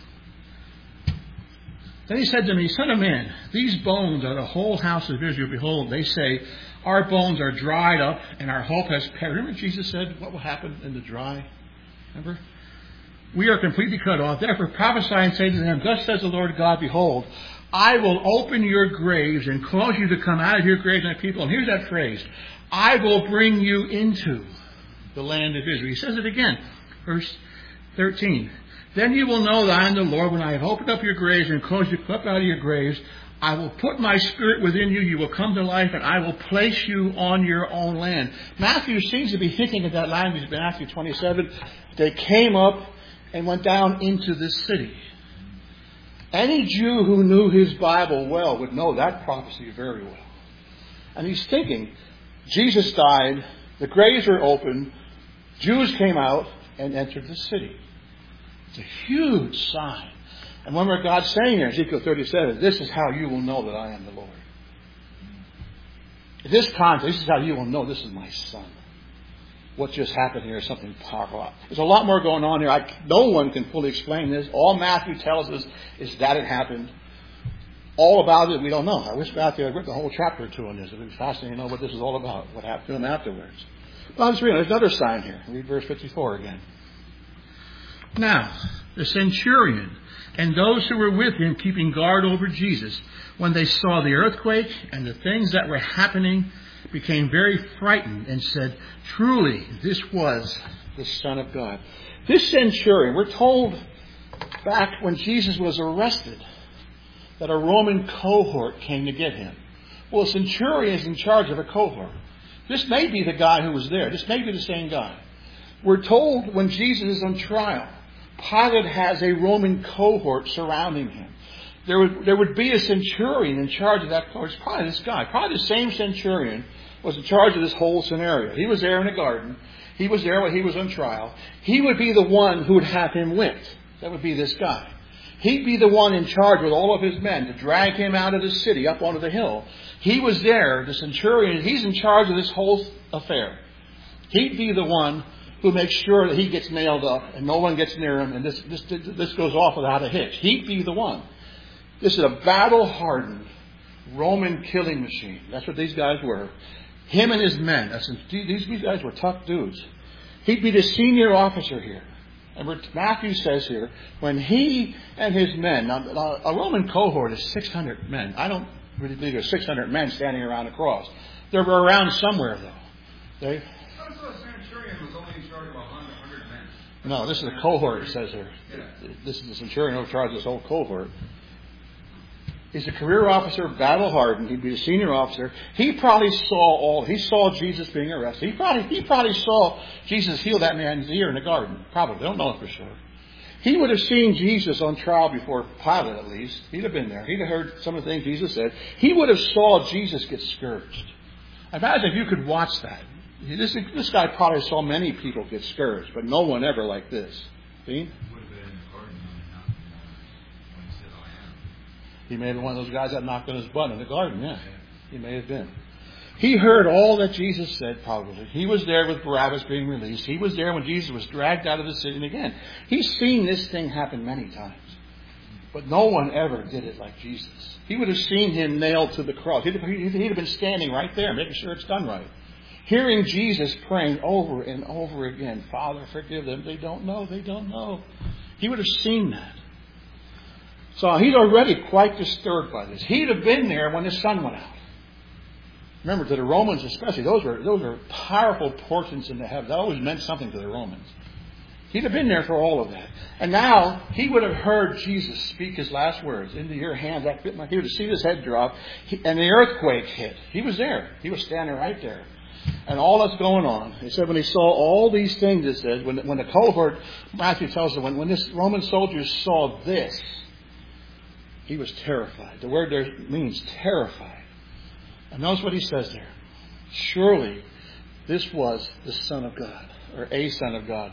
Then He said to me, Son of man, these bones are the whole house of Israel. Behold, they say, our bones are dried up, and our hope has perished. Remember Jesus said, what will happen in the dry? Remember? We are completely cut off. Therefore prophesy and say to them, thus says the Lord God, behold, I will open your graves and cause you to come out of your graves, my people. And here's that phrase. I will bring you into the land of Israel. He says it again. Verse 13. Then you will know that I am the Lord when I have opened up your graves and caused you to come up out of your graves. I will put my Spirit within you. You will come to life, and I will place you on your own land. Matthew seems to be hinting at that language in Matthew 27. They came up and went down into this city. Any Jew who knew his Bible well would know that prophecy very well. And he's thinking, Jesus died, the graves were open, Jews came out and entered the city. It's a huge sign. And remember God's saying there in Ezekiel 37, this is how you will know that I am the Lord. In this context, this is how you will know this is my Son. What just happened here is something powerful. There's a lot more going on here. No one can fully explain this. All Matthew tells us is that it happened. All about it, we don't know. I wish Matthew had written a whole chapter or two on this. It would be fascinating to know what this is all about, what happened to him afterwards. But I'll just read. There's another sign here. Read verse 54 again. Now, the centurion and those who were with him keeping guard over Jesus, when they saw the earthquake and the things that were happening, became very frightened and said, truly, this was the Son of God. This centurion, we're told back when Jesus was arrested that a Roman cohort came to get him. Well, a centurion is in charge of a cohort. This may be the guy who was there. This may be the same guy. We're told when Jesus is on trial, Pilate has a Roman cohort surrounding him. There would be a centurion in charge of that cohort. It's probably this guy. Probably the same centurion was in charge of this whole scenario. He was there in the garden. He was there when he was on trial. He would be the one who would have him whipped. That would be this guy. He'd be the one in charge with all of his men to drag him out of the city up onto the hill. He was there, the centurion. He's in charge of this whole affair. He'd be the one who makes sure that he gets nailed up and no one gets near him and this goes off without a hitch. He'd be the one. This is a battle-hardened Roman killing machine. That's what these guys were. Him and his men. These guys were tough dudes. He'd be the senior officer here. And Matthew says here, when he and his men, now a Roman cohort is 600 men. I don't really believe there's 600 men standing around a cross. They were around somewhere, though. I thought the centurion was only in charge of 100 men. No, this is a cohort, it says here. Yeah. This is the centurion who charged this whole cohort. He's a career officer, battle-hardened. He'd be a senior officer. He probably saw Jesus being arrested. He probably saw Jesus heal that man's ear in the garden. Probably. Don't know it for sure. He would have seen Jesus on trial before Pilate, at least. He'd have been there. He'd have heard some of the things Jesus said. He would have saw Jesus get scourged. Imagine if you could watch that. This guy probably saw many people get scourged, but no one ever like this. See? He may have been one of those guys that knocked on his butt in the garden, yeah. He may have been. He heard all that Jesus said, probably. He was there with Barabbas being released. He was there when Jesus was dragged out of the city. And again, he's seen this thing happen many times. But no one ever did it like Jesus. He would have seen him nailed to the cross. He'd have been standing right there, making sure it's done right. Hearing Jesus praying over and over again, Father, forgive them. They don't know. They don't know. He would have seen that. So he's already quite disturbed by this. He'd have been there when the sun went out. Remember, to the Romans especially, those were powerful portents in the heavens. That always meant something to the Romans. He'd have been there for all of that. And now, he would have heard Jesus speak his last words. Into your hands I commit my... He would have seen his head drop, and the earthquake hit. He was there. He was standing right there. And all that's going on. He said when he saw all these things, it says, when the cohort, Matthew tells us, when this Roman soldiers saw this, he was terrified. The word there means terrified. And notice what he says there. Surely this was the Son of God, or a Son of God.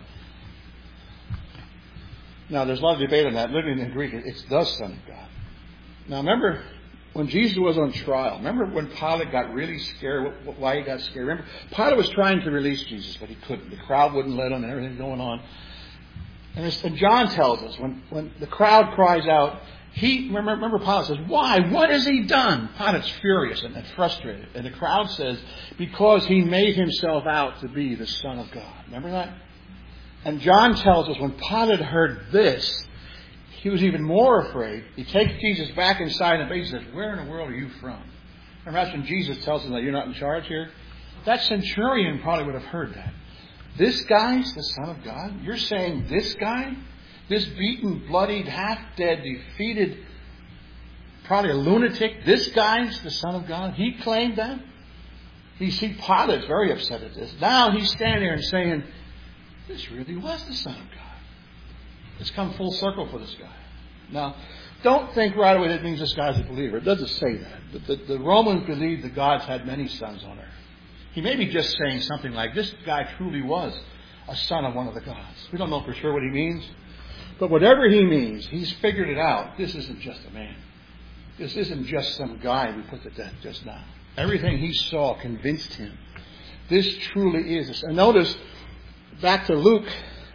Now, there's a lot of debate on that. Literally in Greek, it's the Son of God. Now, remember when Jesus was on trial. Remember when Pilate got really scared, why he got scared? Remember, Pilate was trying to release Jesus, but he couldn't. The crowd wouldn't let him and everything going on. And John tells us, when the crowd cries out, remember Pilate says, why? What has he done? Pilate's furious and frustrated. And the crowd says, because he made himself out to be the Son of God. Remember that? And John tells us when Pilate heard this, he was even more afraid. He takes Jesus back inside and basically says, where in the world are you from? Remember that's when Jesus tells him that you're not in charge here? That centurion probably would have heard that. This guy's the Son of God? You're saying this guy? This beaten, bloodied, half-dead, defeated, probably a lunatic, this guy's the Son of God? He claimed that? You see, Pilate's very upset at this. Now he's standing there and saying, this really was the Son of God. It's come full circle for this guy. Now, don't think right away that means this guy's a believer. It doesn't say that. The Romans believed the gods had many sons on earth. He may be just saying something like, this guy truly was a son of one of the gods. We don't know for sure what he means. But whatever he means, he's figured it out. This isn't just a man. This isn't just some guy we put to death just now. Everything he saw convinced him. This truly is. And notice, back to Luke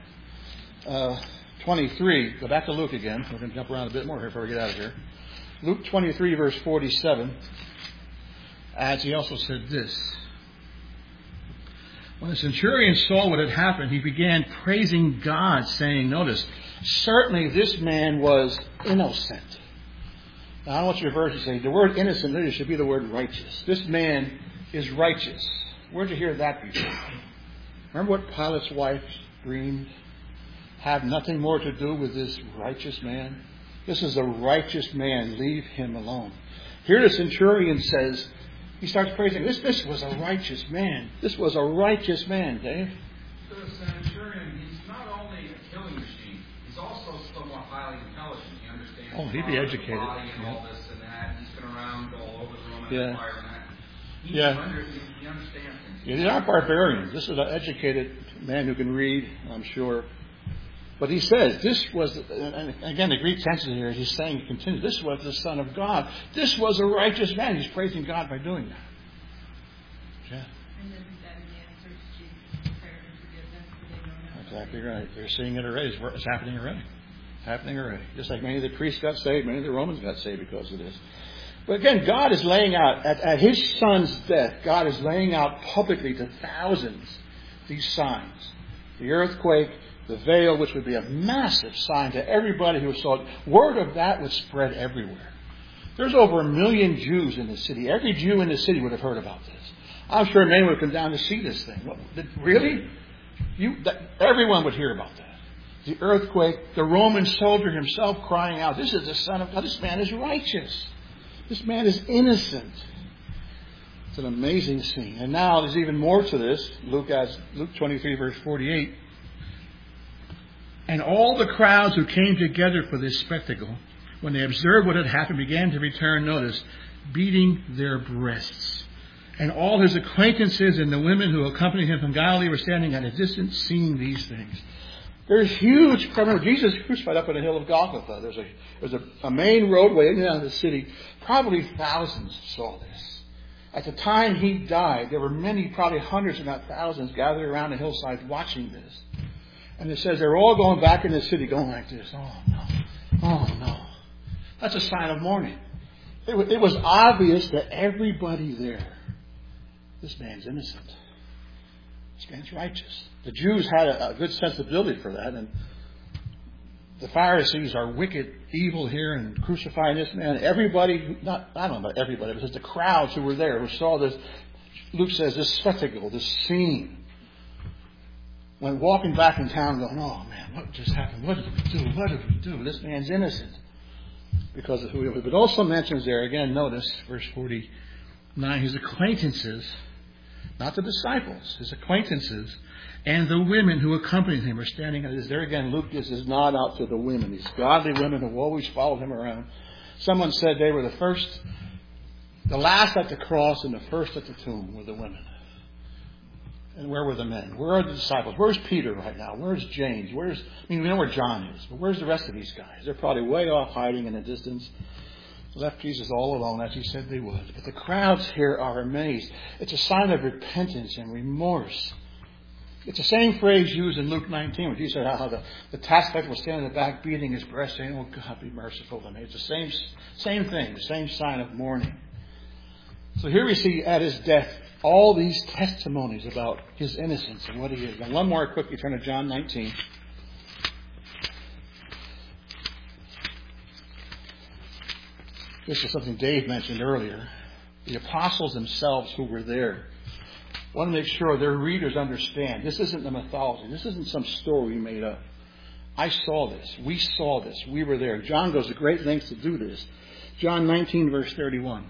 23. Go back to Luke again. We're going to jump around a bit more here before we get out of here. Luke 23, verse 47. Adds, he also said this. When the centurion saw what had happened, he began praising God, saying, notice, certainly this man was innocent. Now, I don't want your verse to say, the word innocent literally should be the word righteous. This man is righteous. Where'd you hear that before? Remember what Pilate's wife dreamed? Have nothing more to do with this righteous man. This is a righteous man. Leave him alone. Here the centurion says, he starts praising, this was a righteous man. This was a righteous man, Dave. So the centurion, he's not only a killing machine, he's also somewhat highly intelligent. He understands Oh, he'd be educated. the body and Yeah. all this and that. He's been around all over the Roman Yeah. Empire and that. He Yeah. he understands things. Yeah, these aren't barbarians. This is an educated man who can read, I'm sure. But he says, this was, and again, the Greek tense here, he's saying, continue, this was the Son of God. This was a righteous man. He's praising God by doing that. Yeah. And then that answers Jesus' prayer to forgive them, for they know not. Exactly right. They're seeing it already. It's happening already. Happening already. Just like many of the priests got saved, many of the Romans got saved because of this. But again, God is laying out, at his son's death, God is laying out publicly to thousands these signs. The earthquake, the veil, which would be a massive sign to everybody who saw it. Word of that would spread everywhere. There's over 1 million Jews in the city. Every Jew in the city would have heard about this. I'm sure many would have come down to see this thing. Really? Everyone would hear about that. The earthquake, the Roman soldier himself crying out, this is the Son of God. This man is righteous. This man is innocent. It's an amazing scene. And now there's even more to this. Luke 23, verse 48. And all the crowds who came together for this spectacle, when they observed what had happened, began to return, notice, beating their breasts. And all his acquaintances and the women who accompanied him from Galilee were standing at a distance seeing these things. There's huge, remember, Jesus crucified up on the hill of Golgotha. There's a main roadway in and out of the city. Probably thousands saw this. At the time he died, there were many, probably hundreds, if not thousands, gathered around the hillside watching this. And it says they're all going back in the city going like this. Oh, no. Oh, no. That's a sign of mourning. It was obvious to everybody there. This man's innocent. This man's righteous. The Jews had a good sensibility for that, and the Pharisees are wicked, evil here, and crucifying this man. Everybody, I don't know about everybody, but just the crowds who were there who saw this, Luke says, this spectacle, this scene, went walking back in town going, oh man, what just happened? What did we do? What did we do? This man's innocent because of who he was. But also mentions there, again, notice, verse 49, his acquaintances, not the disciples, his acquaintances, and the women who accompanied him are standing. There again, Luke gives his nod out to the women, these godly women who always followed him around. Someone said they were the last at the cross and the first at the tomb were the women. And where were the men? Where are the disciples? Where's Peter right now? Where's James? We know where John is, but where's the rest of these guys? They're probably way off hiding in the distance. Left Jesus all alone as he said they would. But the crowds here are amazed. It's a sign of repentance and remorse. It's the same phrase used in Luke 19 when Jesus said how the tax collector was standing in the back beating his breast saying, oh God, be merciful to me. It's the same thing, the same sign of mourning. So here we see at his death all these testimonies about his innocence and what he is. Now one more quickly, turn to John 19. This is something Dave mentioned earlier. The apostles themselves who were there want to make sure their readers understand. This isn't the mythology. This isn't some story we made up. I saw this. We saw this. We were there. John goes to great lengths to do this. John 19, verse 31.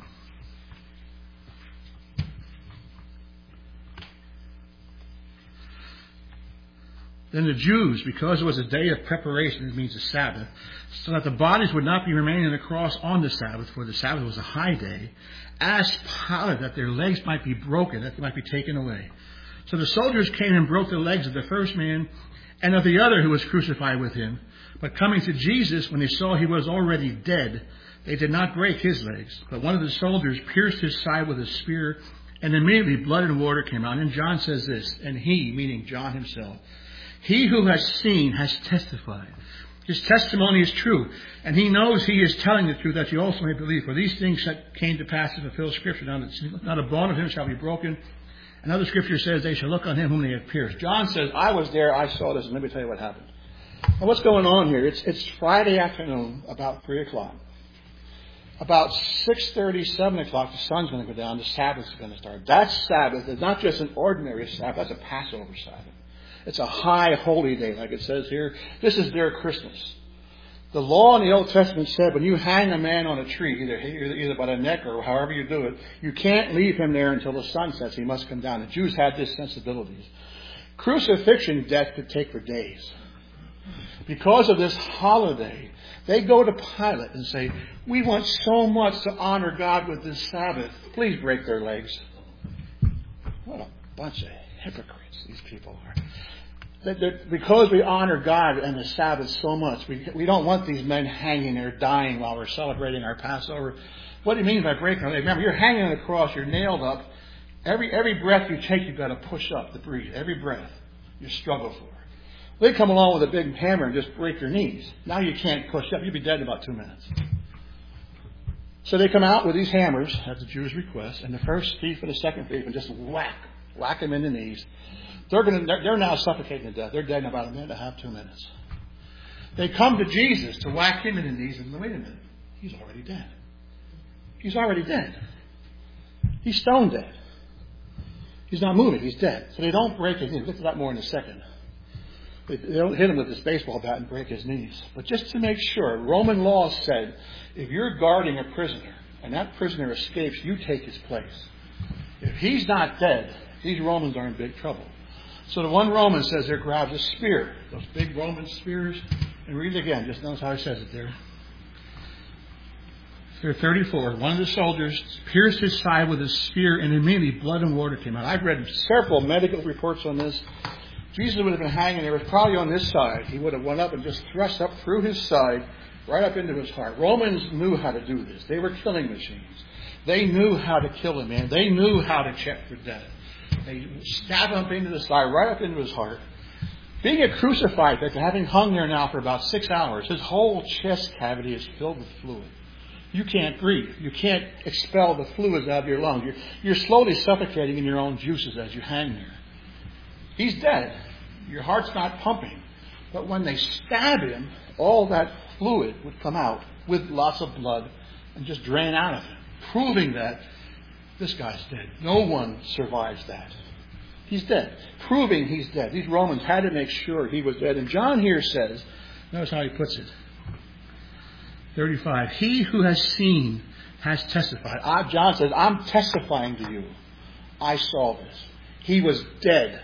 Then the Jews, because it was a day of preparation, it means a Sabbath, so that the bodies would not be remaining on the cross on the Sabbath, for the Sabbath was a high day, asked Pilate that their legs might be broken, that they might be taken away. So the soldiers came and broke the legs of the first man and of the other who was crucified with him. But coming to Jesus, when they saw he was already dead, they did not break his legs. But one of the soldiers pierced his side with a spear, and immediately blood and water came out. And John says this, and he, meaning John himself, he who has seen has testified. His testimony is true, and he knows he is telling the truth, that you also may believe. For these things that came to pass to fulfill Scripture. Not a bone of him shall be broken. Another Scripture says, they shall look on him whom they have pierced. John says, I was there, I saw this, and let me tell you what happened. Now what's going on here? It's Friday afternoon, about 3 o'clock. About 6:30, 7 o'clock, the sun's going to go down, the Sabbath's going to start. That Sabbath is not just an ordinary Sabbath, that's a Passover Sabbath. It's a high holy day, like it says here. This is their Christmas. The law in the Old Testament said when you hang a man on a tree, either by the neck or however you do it, you can't leave him there until the sun sets. He must come down. The Jews had this sensibility. Crucifixion death could take for days. Because of this holiday, they go to Pilate and say, we want so much to honor God with this Sabbath. Please break their legs. What a bunch of hypocrites these people are. Because we honor God and the Sabbath so much, we don't want these men hanging there dying while we're celebrating our Passover. What do you mean by breaking their leg? Remember, you're hanging on the cross, you're nailed up. Every breath you take, you've got to push up to breathe. Every breath you struggle for. They come along with a big hammer and just break your knees. Now you can't push up. You'll be dead in about 2 minutes. So they come out with these hammers at the Jews' request, and the first thief and the second thief, and just whack them in the knees. They're now suffocating to death. They're dead in about a minute and a half, 2 minutes. They come to Jesus to whack him in the knees, and wait a minute, he's already dead. He's already dead. He's stone dead. He's not moving. He's dead. So they don't break his knees. We'll get to that more in a second. They don't hit him with this baseball bat and break his knees. But just to make sure, Roman law said, if you're guarding a prisoner and that prisoner escapes, you take his place. If he's not dead, these Romans are in big trouble. So the one Roman says there grabs a spear, those big Roman spears, and read it again. Just notice how he says it there. There 34. One of the soldiers pierced his side with a spear, and immediately blood and water came out. I've read several medical reports on this. Jesus would have been hanging there. It was probably on this side. He would have went up and just thrust up through his side, right up into his heart. Romans knew how to do this. They were killing machines. They knew how to kill a man. They knew how to check for death. They stab him into the side, right up into his heart. Being a crucified, after having hung there now for about 6 hours, his whole chest cavity is filled with fluid. You can't breathe. You can't expel the fluids out of your lungs. You're slowly suffocating in your own juices as you hang there. He's dead. Your heart's not pumping. But when they stab him, all that fluid would come out with lots of blood and just drain out of him, proving that this guy's dead. No one survives that. He's dead. Proving he's dead. These Romans had to make sure he was dead. And John here says, notice how he puts it. 35. He who has seen has testified. John says, I'm testifying to you. I saw this. He was dead.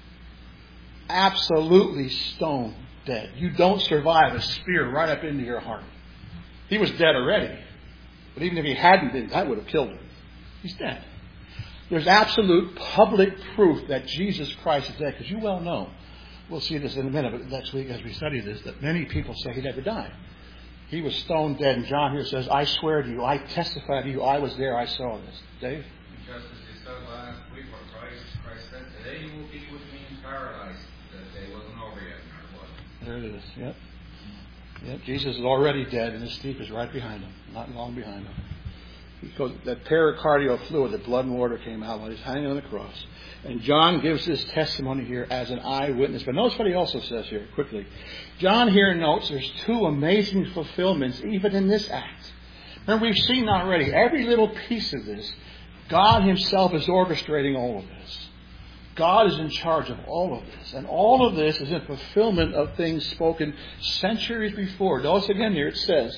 Absolutely stone dead. You don't survive a spear right up into your heart. He was dead already. But even if he hadn't been, that would have killed him. He's dead. There's absolute public proof that Jesus Christ is dead. Because you well know, we'll see this in a minute, but next week as we study this, that many people say he never died. He was stone dead. And John here says, I swear to you, I testify to you, I was there, I saw this. Dave? Just as you said last week, what Christ said, today you will be with me in paradise. That day wasn't over yet, or what? There it is, yep. Yep. Jesus is already dead, and his thief is right behind him, not long behind him. Because that pericardial fluid, the blood and water came out while he's hanging on the cross. And John gives his testimony here as an eyewitness. But notice what he also says here, quickly. John here notes there's two amazing fulfillments even in this act. Remember, we've seen already, every little piece of this, God himself is orchestrating all of this. God is in charge of all of this. And all of this is in fulfillment of things spoken centuries before. Notice again here it says,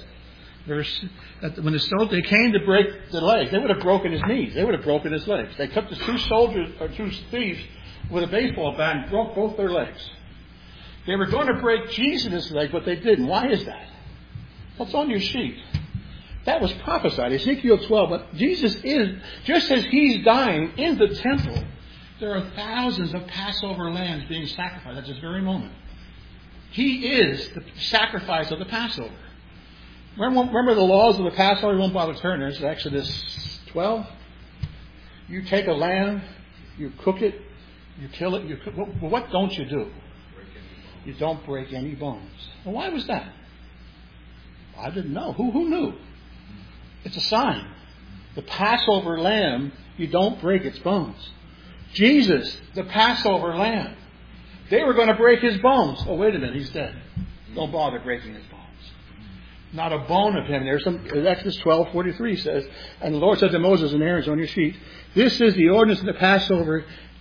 when the soldiers, they came to break the legs, they would have broken his knees. They would have broken his legs. They took the two thieves with a baseball bat and broke both their legs. They were going to break Jesus' leg, but they didn't. Why is that? That's on your sheet. That was prophesied. Ezekiel 12. But Jesus is, just as he's dying in the temple, there are thousands of Passover lambs being sacrificed at this very moment. He is the sacrifice of the Passover. Remember the laws of the Passover? You won't bother turning. It's Exodus 12. You take a lamb, you cook it, you kill it. You cook, well, what don't you do? You don't break any bones. Well, why was that? I didn't know. Who knew? It's a sign. The Passover lamb, you don't break its bones. Jesus, the Passover lamb, they were going to break his bones. Oh, wait a minute, he's dead. Don't bother breaking his bones. Not a bone of him. Exodus 12:43 says, and the Lord said to Moses and Aaron on your sheet, this is the ordinance of the Passover.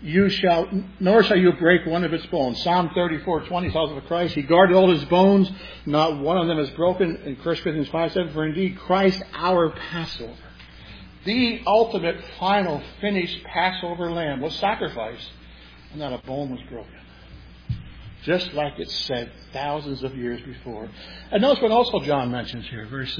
Nor shall you break one of its bones. Psalm 34:20 tells of Christ. He guarded all his bones. Not one of them is broken. In 1 Corinthians 5:7, for indeed Christ our Passover, the ultimate, final, finished Passover lamb, was sacrificed, and not a bone was broken. Just like it said thousands of years before. And notice what also John mentions here, verse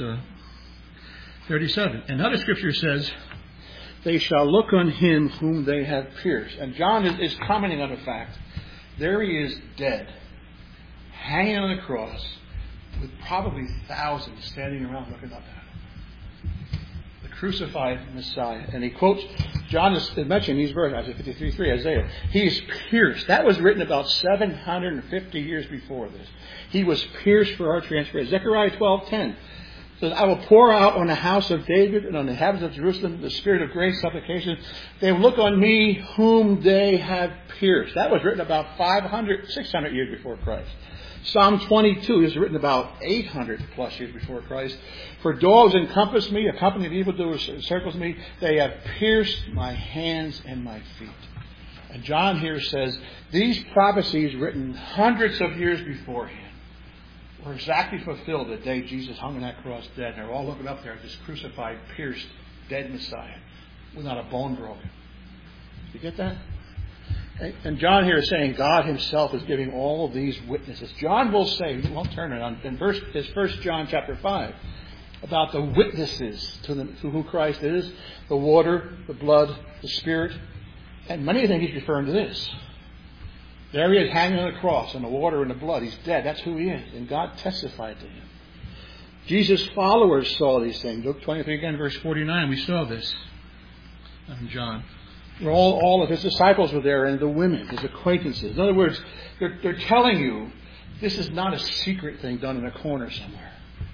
37. Another scripture says, they shall look on him whom they have pierced. And John is commenting on the fact, there he is dead, hanging on the cross, with probably thousands standing around looking up at him. The crucified Messiah. And he quotes, John is mentioning these verses, Isaiah 53:3, Isaiah. He is pierced. That was written about 750 years before this. He was pierced for our transgressions. Zechariah 12:10 says, I will pour out on the house of David and on the inhabitants of Jerusalem the spirit of grace, supplication. They will look on me whom they have pierced. That was written about 600 years before Christ. Psalm 22 is written about 800 plus years before Christ. For dogs encompass me, a company of evildoers encircles me. They have pierced my hands and my feet. And John here says, these prophecies written hundreds of years beforehand were exactly fulfilled the day Jesus hung on that cross dead. And they're all looking up there at this crucified, pierced, dead Messiah with not a bone broken. You get that? And John here is saying God himself is giving all of these witnesses. John will say, we won't turn it on, in 1 John chapter 5, about the witnesses to who Christ is, the water, the blood, the Spirit. And many think he's referring to this. There he is hanging on the cross in the water and the blood. He's dead. That's who he is. And God testified to him. Jesus' followers saw these things. Luke 23 again, verse 49. We saw this in John. All of his disciples were there, and the women, his acquaintances. In other words, they're telling you this is not a secret thing done in a corner somewhere.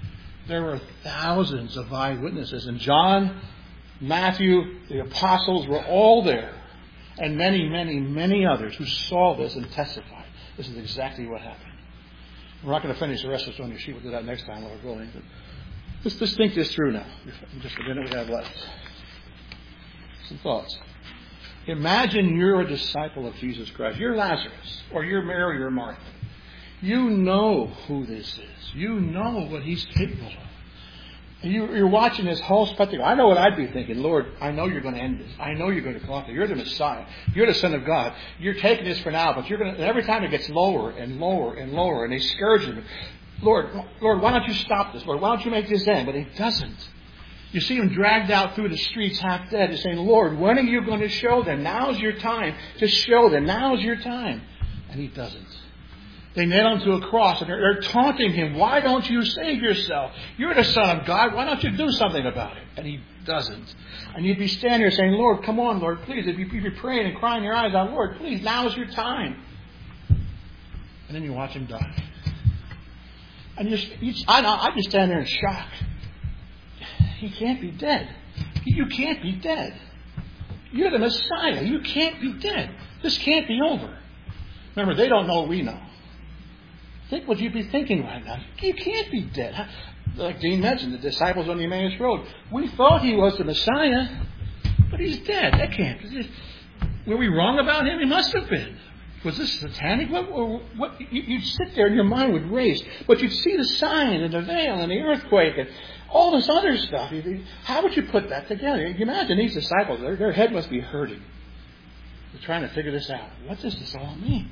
There were thousands of eyewitnesses. And John, Matthew, the apostles were all there. And many, many, many others who saw this and testified. This is exactly what happened. We're not going to finish the rest of this on your sheet. We'll do that next time, Lord willing. But let's think this through now. Just a minute we have left. Some thoughts. Imagine you're a disciple of Jesus Christ. You're Lazarus, or you're Mary or Martha. You know who this is. You know what He's capable of. You're watching this whole spectacle. I know what I'd be thinking. Lord, I know you're going to end this. I know you're going to conquer. You're the Messiah. You're the Son of God. You're taking this for now, but you're going to. And every time it gets lower and lower and lower, and they scourge Him. Lord, why don't you stop this? Lord, why don't you make this end? But He doesn't. You see Him dragged out through the streets half dead. He's saying, Lord, when are you going to show them? Now's your time to show them. Now's your time. And He doesn't. They nail Him to a cross and they're taunting Him. Why don't you save yourself? You're the Son of God. Why don't you do something about it? And He doesn't. And you'd be standing there saying, Lord, come on, Lord, please. If you'd be praying and crying your eyes out, Lord, please, now's your time. And then you watch Him die. And I just stand there in shock. He can't be dead. You can't be dead. You're the Messiah. You can't be dead. This can't be over. Remember, they don't know what we know. Think what you'd be thinking right now. You can't be dead. Like Dean mentioned, the disciples on the Emmaus Road. We thought He was the Messiah, but He's dead. That can't be. Were we wrong about Him? He must have been. Was this satanic? What? You'd sit there and your mind would race. But you'd see the sign and the veil and the earthquake and all this other stuff. How would you put that together? You imagine these disciples, their head must be hurting. They're trying to figure this out. What does this all mean?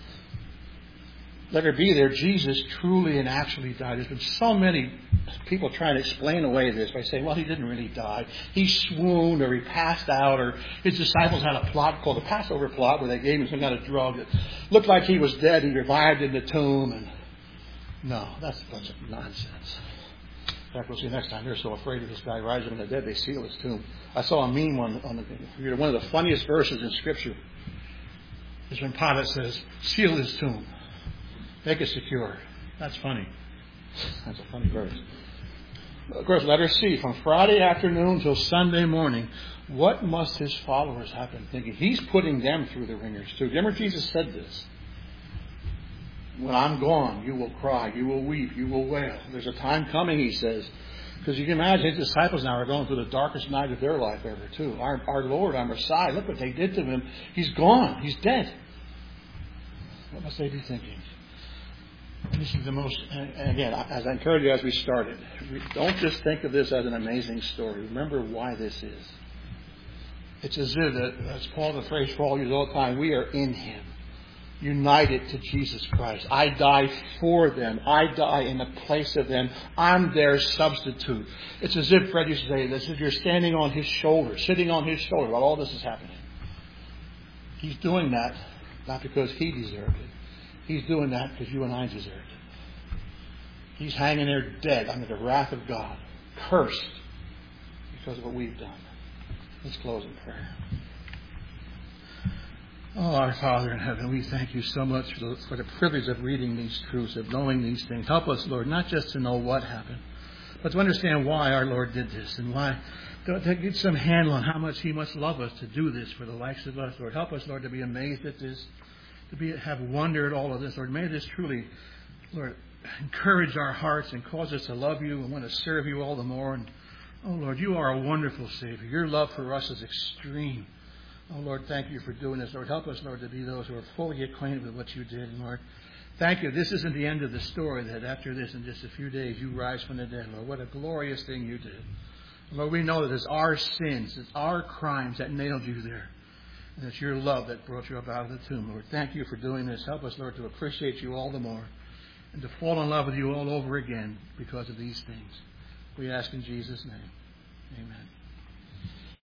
Let her be there. Jesus truly and actually died. There's been so many people trying to explain away this by saying, well, He didn't really die. He swooned or He passed out, or His disciples had a plot called the Passover plot where they gave Him some kind of drug that looked like He was dead. He revived in the tomb. And no, that's a bunch of nonsense. In fact, we'll see next time. They're so afraid of this guy rising from the dead, they seal His tomb. I saw a meme on the one of the funniest verses in Scripture is when Pilate says, seal His tomb. Make it secure. That's funny. That's a funny verse. Of course, letter C. From Friday afternoon till Sunday morning, what must His followers have been thinking? He's putting them through the ringers too. Remember Jesus said this. When I'm gone, you will cry, you will weep, you will wail. There's a time coming, He says. Because you can imagine His disciples now are going through the darkest night of their life ever too. Our Lord, our Messiah, look what they did to Him. He's gone. He's dead. What must they be thinking? This is the most, and again, as I encourage you as we started, don't just think of this as an amazing story. Remember why this is. It's as if, as Paul, the phrase Paul uses all the time, we are in Him, united to Jesus Christ. I die for them. I die in the place of them. I'm their substitute. It's as if, Fred used to say, as if you're standing on His shoulder, sitting on His shoulder while all this is happening. He's doing that not because He deserved it. He's doing that because you and I deserved it. He's hanging there dead under the wrath of God, cursed because of what we've done. Let's close in prayer. Oh, our Father in heaven, we thank You so much for the privilege of reading these truths, of knowing these things. Help us, Lord, not just to know what happened, but to understand why our Lord did this and why, to get some handle on how much He must love us to do this for the likes of us. Lord, help us, Lord, to be amazed at this, have wonder at all of this. Lord, may this truly, Lord, encourage our hearts and cause us to love You and want to serve You all the more. And, oh, Lord, You are a wonderful Savior. Your love for us is extreme. Oh, Lord, thank You for doing this. Lord, help us, Lord, to be those who are fully acquainted with what You did. And, Lord, thank You. This isn't the end of the story, that after this, in just a few days, You rise from the dead. Lord, what a glorious thing You did. Lord, we know that it's our sins, it's our crimes that nailed You there. And it's Your love that brought You up out of the tomb. Lord, thank You for doing this. Help us, Lord, to appreciate You all the more and to fall in love with You all over again because of these things. We ask in Jesus' name. Amen.